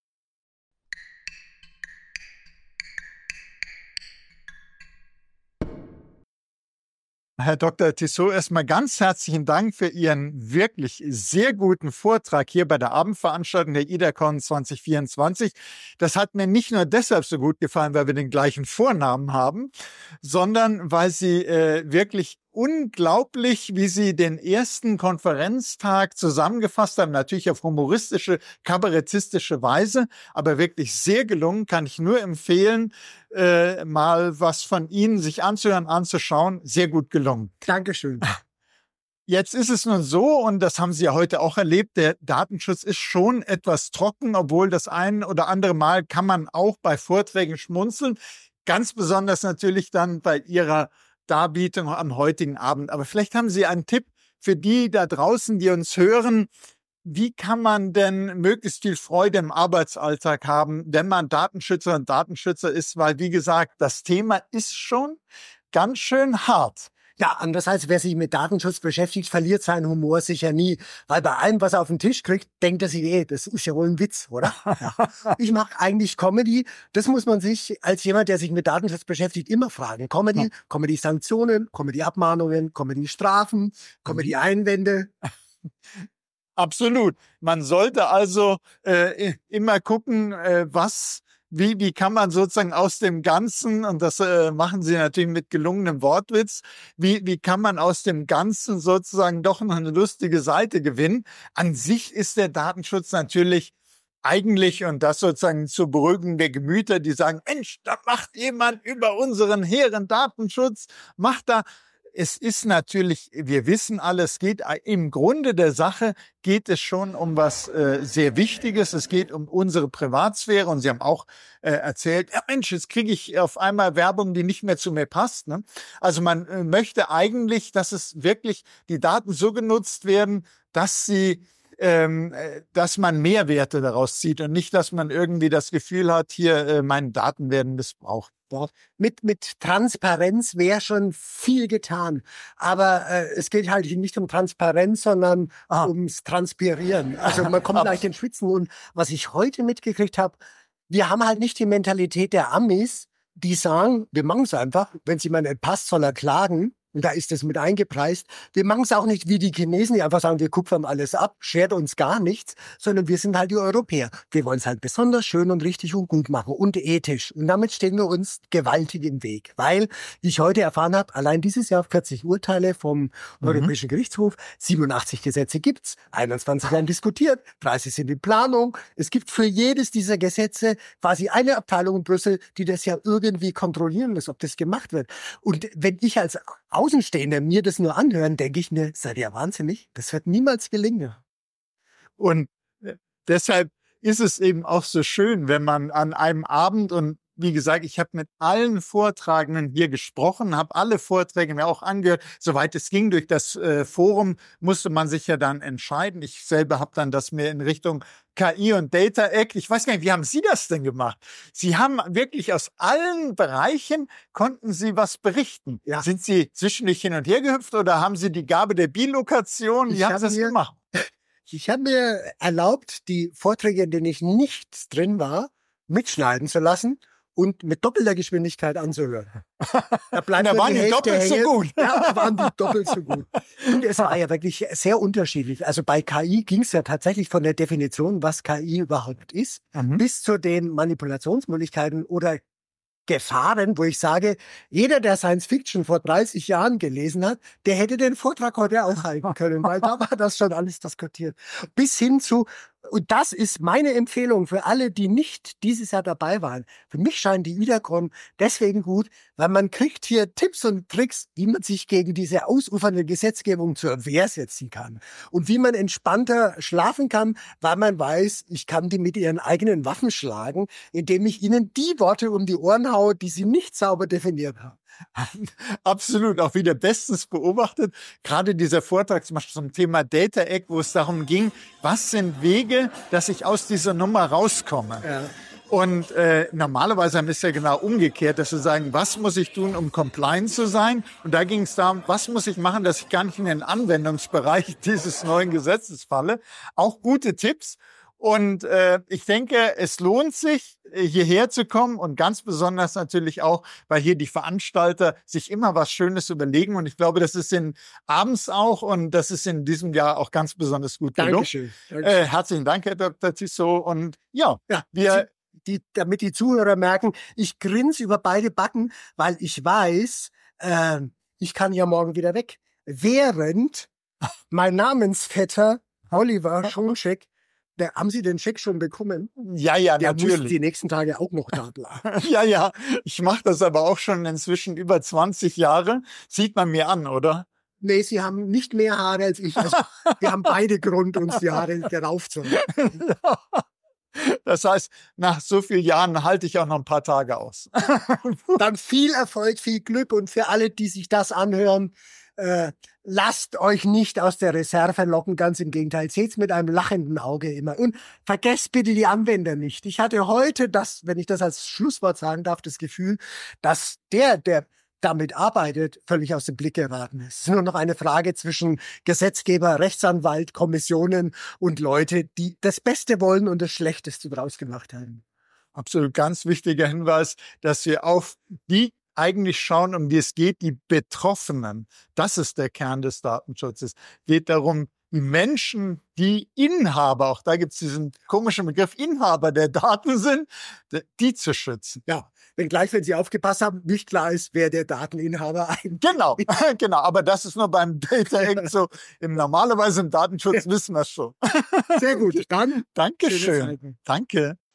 Herr Dr. Tissot, erstmal ganz herzlichen Dank für Ihren wirklich sehr guten Vortrag hier bei der Abendveranstaltung der IDACON 2024. Das hat mir nicht nur deshalb so gut gefallen, weil wir den gleichen Vornamen haben, sondern weil Sie wirklich unglaublich, wie Sie den ersten Konferenztag zusammengefasst haben, natürlich auf humoristische, kabarettistische Weise, aber wirklich sehr gelungen, kann ich nur empfehlen, mal was von Ihnen sich anzuhören, anzuschauen, sehr gut gelungen. Dankeschön. Jetzt ist es nun so, und das haben Sie ja heute auch erlebt, der Datenschutz ist schon etwas trocken, obwohl das ein oder andere Mal kann man auch bei Vorträgen schmunzeln, ganz besonders natürlich dann bei Ihrer Darbietung am heutigen Abend. Aber vielleicht haben Sie einen Tipp für die da draußen, die uns hören. Wie kann man denn möglichst viel Freude im Arbeitsalltag haben, wenn man Datenschützer und Datenschützer ist? Weil, wie gesagt, das Thema ist schon ganz schön hart. Ja, andererseits, wer sich mit Datenschutz beschäftigt, verliert seinen Humor sicher nie. Weil bei allem, was er auf den Tisch kriegt, denkt er sich, das ist ja wohl ein Witz, oder? Ich mache eigentlich Comedy. Das muss man sich als jemand, der sich mit Datenschutz beschäftigt, immer fragen. Comedy, Comedy-Sanktionen, Comedy-Abmahnungen, Comedy-Strafen, Comedy-Einwände. Absolut. Man sollte also immer gucken, wie kann man sozusagen aus dem Ganzen, und das machen Sie natürlich mit gelungenem Wortwitz, wie kann man aus dem Ganzen sozusagen doch noch eine lustige Seite gewinnen? An sich ist der Datenschutz natürlich eigentlich, und das sozusagen zu beruhigen der Gemüter, die sagen, Mensch, da macht jemand über unseren hehren Datenschutz, macht da. Es ist natürlich, wir wissen alle, es geht im Grunde der Sache, geht es schon um was sehr Wichtiges. Es geht um unsere Privatsphäre. Und Sie haben auch erzählt, ja Mensch, jetzt kriege ich auf einmal Werbung, die nicht mehr zu mir passt. Ne? Also man möchte eigentlich, dass es wirklich die Daten so genutzt werden, dass man Mehrwerte daraus zieht und nicht, dass man irgendwie das Gefühl hat, hier meine Daten werden missbraucht. Mit Transparenz wäre schon viel getan. Aber es geht halt nicht um Transparenz, sondern ums Transpirieren. Also man kommt leicht ins Schwitzen. Und was ich heute mitgekriegt habe, wir haben halt nicht die Mentalität der Amis, die sagen, wir machen es einfach. Wenn es jemand nicht passt, soll er klagen. Und da ist das mit eingepreist. Wir machen es auch nicht wie die Chinesen, die einfach sagen, wir kupfern alles ab, schert uns gar nichts, sondern wir sind halt die Europäer. Wir wollen es halt besonders schön und richtig und gut machen und ethisch. Und damit stehen wir uns gewaltig im Weg. Weil, wie ich heute erfahren habe, allein dieses Jahr 40 Urteile vom Europäischen Gerichtshof, 87 Gesetze gibt's, 21 werden diskutiert, 30 sind in Planung. Es gibt für jedes dieser Gesetze quasi eine Abteilung in Brüssel, die das ja irgendwie kontrollieren muss, ob das gemacht wird. Und wenn ich als Außenstehender mir das nur anhören, denke ich mir, seid ihr wahnsinnig? Das wird niemals gelingen. Und deshalb ist es eben auch so schön, wenn man an einem Abend, und wie gesagt, ich habe mit allen Vortragenden hier gesprochen, habe alle Vorträge mir auch angehört. Soweit es ging, durch das Forum musste man sich ja dann entscheiden. Ich selber habe dann das mehr in Richtung KI und Data Act. Ich weiß gar nicht, wie haben Sie das denn gemacht? Sie haben wirklich aus allen Bereichen, konnten Sie was berichten. Ja. Sind Sie zwischendurch hin und her gehüpft oder haben Sie die Gabe der Bilokation? Wie haben Sie das gemacht? Ich habe mir erlaubt, die Vorträge, in denen ich nicht drin war, mitschneiden zu lassen und mit doppelter Geschwindigkeit anzuhören. Da bleibt waren die doppelt so gut. Ja, da waren die doppelt so gut. Und es war ja wirklich sehr unterschiedlich. Also bei KI ging es ja tatsächlich von der Definition, was KI überhaupt ist, bis zu den Manipulationsmöglichkeiten oder Gefahren, wo ich sage, jeder, der Science Fiction vor 30 Jahren gelesen hat, der hätte den Vortrag heute auch halten können, weil da war das schon alles diskutiert. Bis hin zu, und das ist meine Empfehlung für alle, die nicht dieses Jahr dabei waren. Für mich scheint die IDACON deswegen gut, weil man kriegt hier Tipps und Tricks, wie man sich gegen diese ausufernde Gesetzgebung zur Wehr setzen kann. Und wie man entspannter schlafen kann, weil man weiß, ich kann die mit ihren eigenen Waffen schlagen, indem ich ihnen die Worte um die Ohren haue, die sie nicht sauber definiert haben. Absolut, auch wieder bestens beobachtet. Gerade dieser Vortrag zum Thema Data Act, wo es darum ging, was sind Wege, dass ich aus dieser Nummer rauskomme. Ja. Und normalerweise haben wir es ja genau umgekehrt, dass wir sagen, was muss ich tun, um compliant zu sein? Und da ging es darum, was muss ich machen, dass ich gar nicht in den Anwendungsbereich dieses neuen Gesetzes falle. Auch gute Tipps. Und ich denke, es lohnt sich, hierher zu kommen und ganz besonders natürlich auch, weil hier die Veranstalter sich immer was Schönes überlegen. Und ich glaube, das ist abends auch und das ist in diesem Jahr auch ganz besonders gut gelungen. Dankeschön. Dankeschön. Herzlichen Dank, Herr Dr. Tissot. Und ja, damit die Zuhörer merken, ich grinse über beide Backen, weil ich weiß, ich kann ja morgen wieder weg. Während mein Namensvetter Oliver Schoncheck, haben Sie den Scheck schon bekommen? Ja, Der natürlich. muss die nächsten Tage auch noch da bleiben. Ja, ich mache das aber auch schon inzwischen über 20 Jahre. Sieht man mir an, oder? Nee, Sie haben nicht mehr Haare als ich. Also, wir haben beide Grund, uns die Haare darauf zu halten. Das heißt, nach so vielen Jahren halte ich auch noch ein paar Tage aus. Dann viel Erfolg, viel Glück und für alle, die sich das anhören, lasst euch nicht aus der Reserve locken, ganz im Gegenteil. Seht's mit einem lachenden Auge immer. Und vergesst bitte die Anwender nicht. Ich hatte heute wenn ich das als Schlusswort sagen darf, das Gefühl, dass der damit arbeitet, völlig aus dem Blick geraten ist. Es ist nur noch eine Frage zwischen Gesetzgeber, Rechtsanwalt, Kommissionen und Leute, die das Beste wollen und das Schlechteste draus gemacht haben. Absolut ganz wichtiger Hinweis, dass wir auf die eigentlich schauen, um die es geht, die Betroffenen. Das ist der Kern des Datenschutzes. Geht darum, die Menschen, die Inhaber, auch da gibt es diesen komischen Begriff, Inhaber der Daten sind, die zu schützen. Ja, wenngleich, wenn Sie aufgepasst haben, nicht klar ist, wer der Dateninhaber eigentlich ist. Genau. Aber das ist nur beim Data Act so. Normalerweise im Datenschutz wissen wir es schon. Sehr gut. Dann Dankeschön. Danke.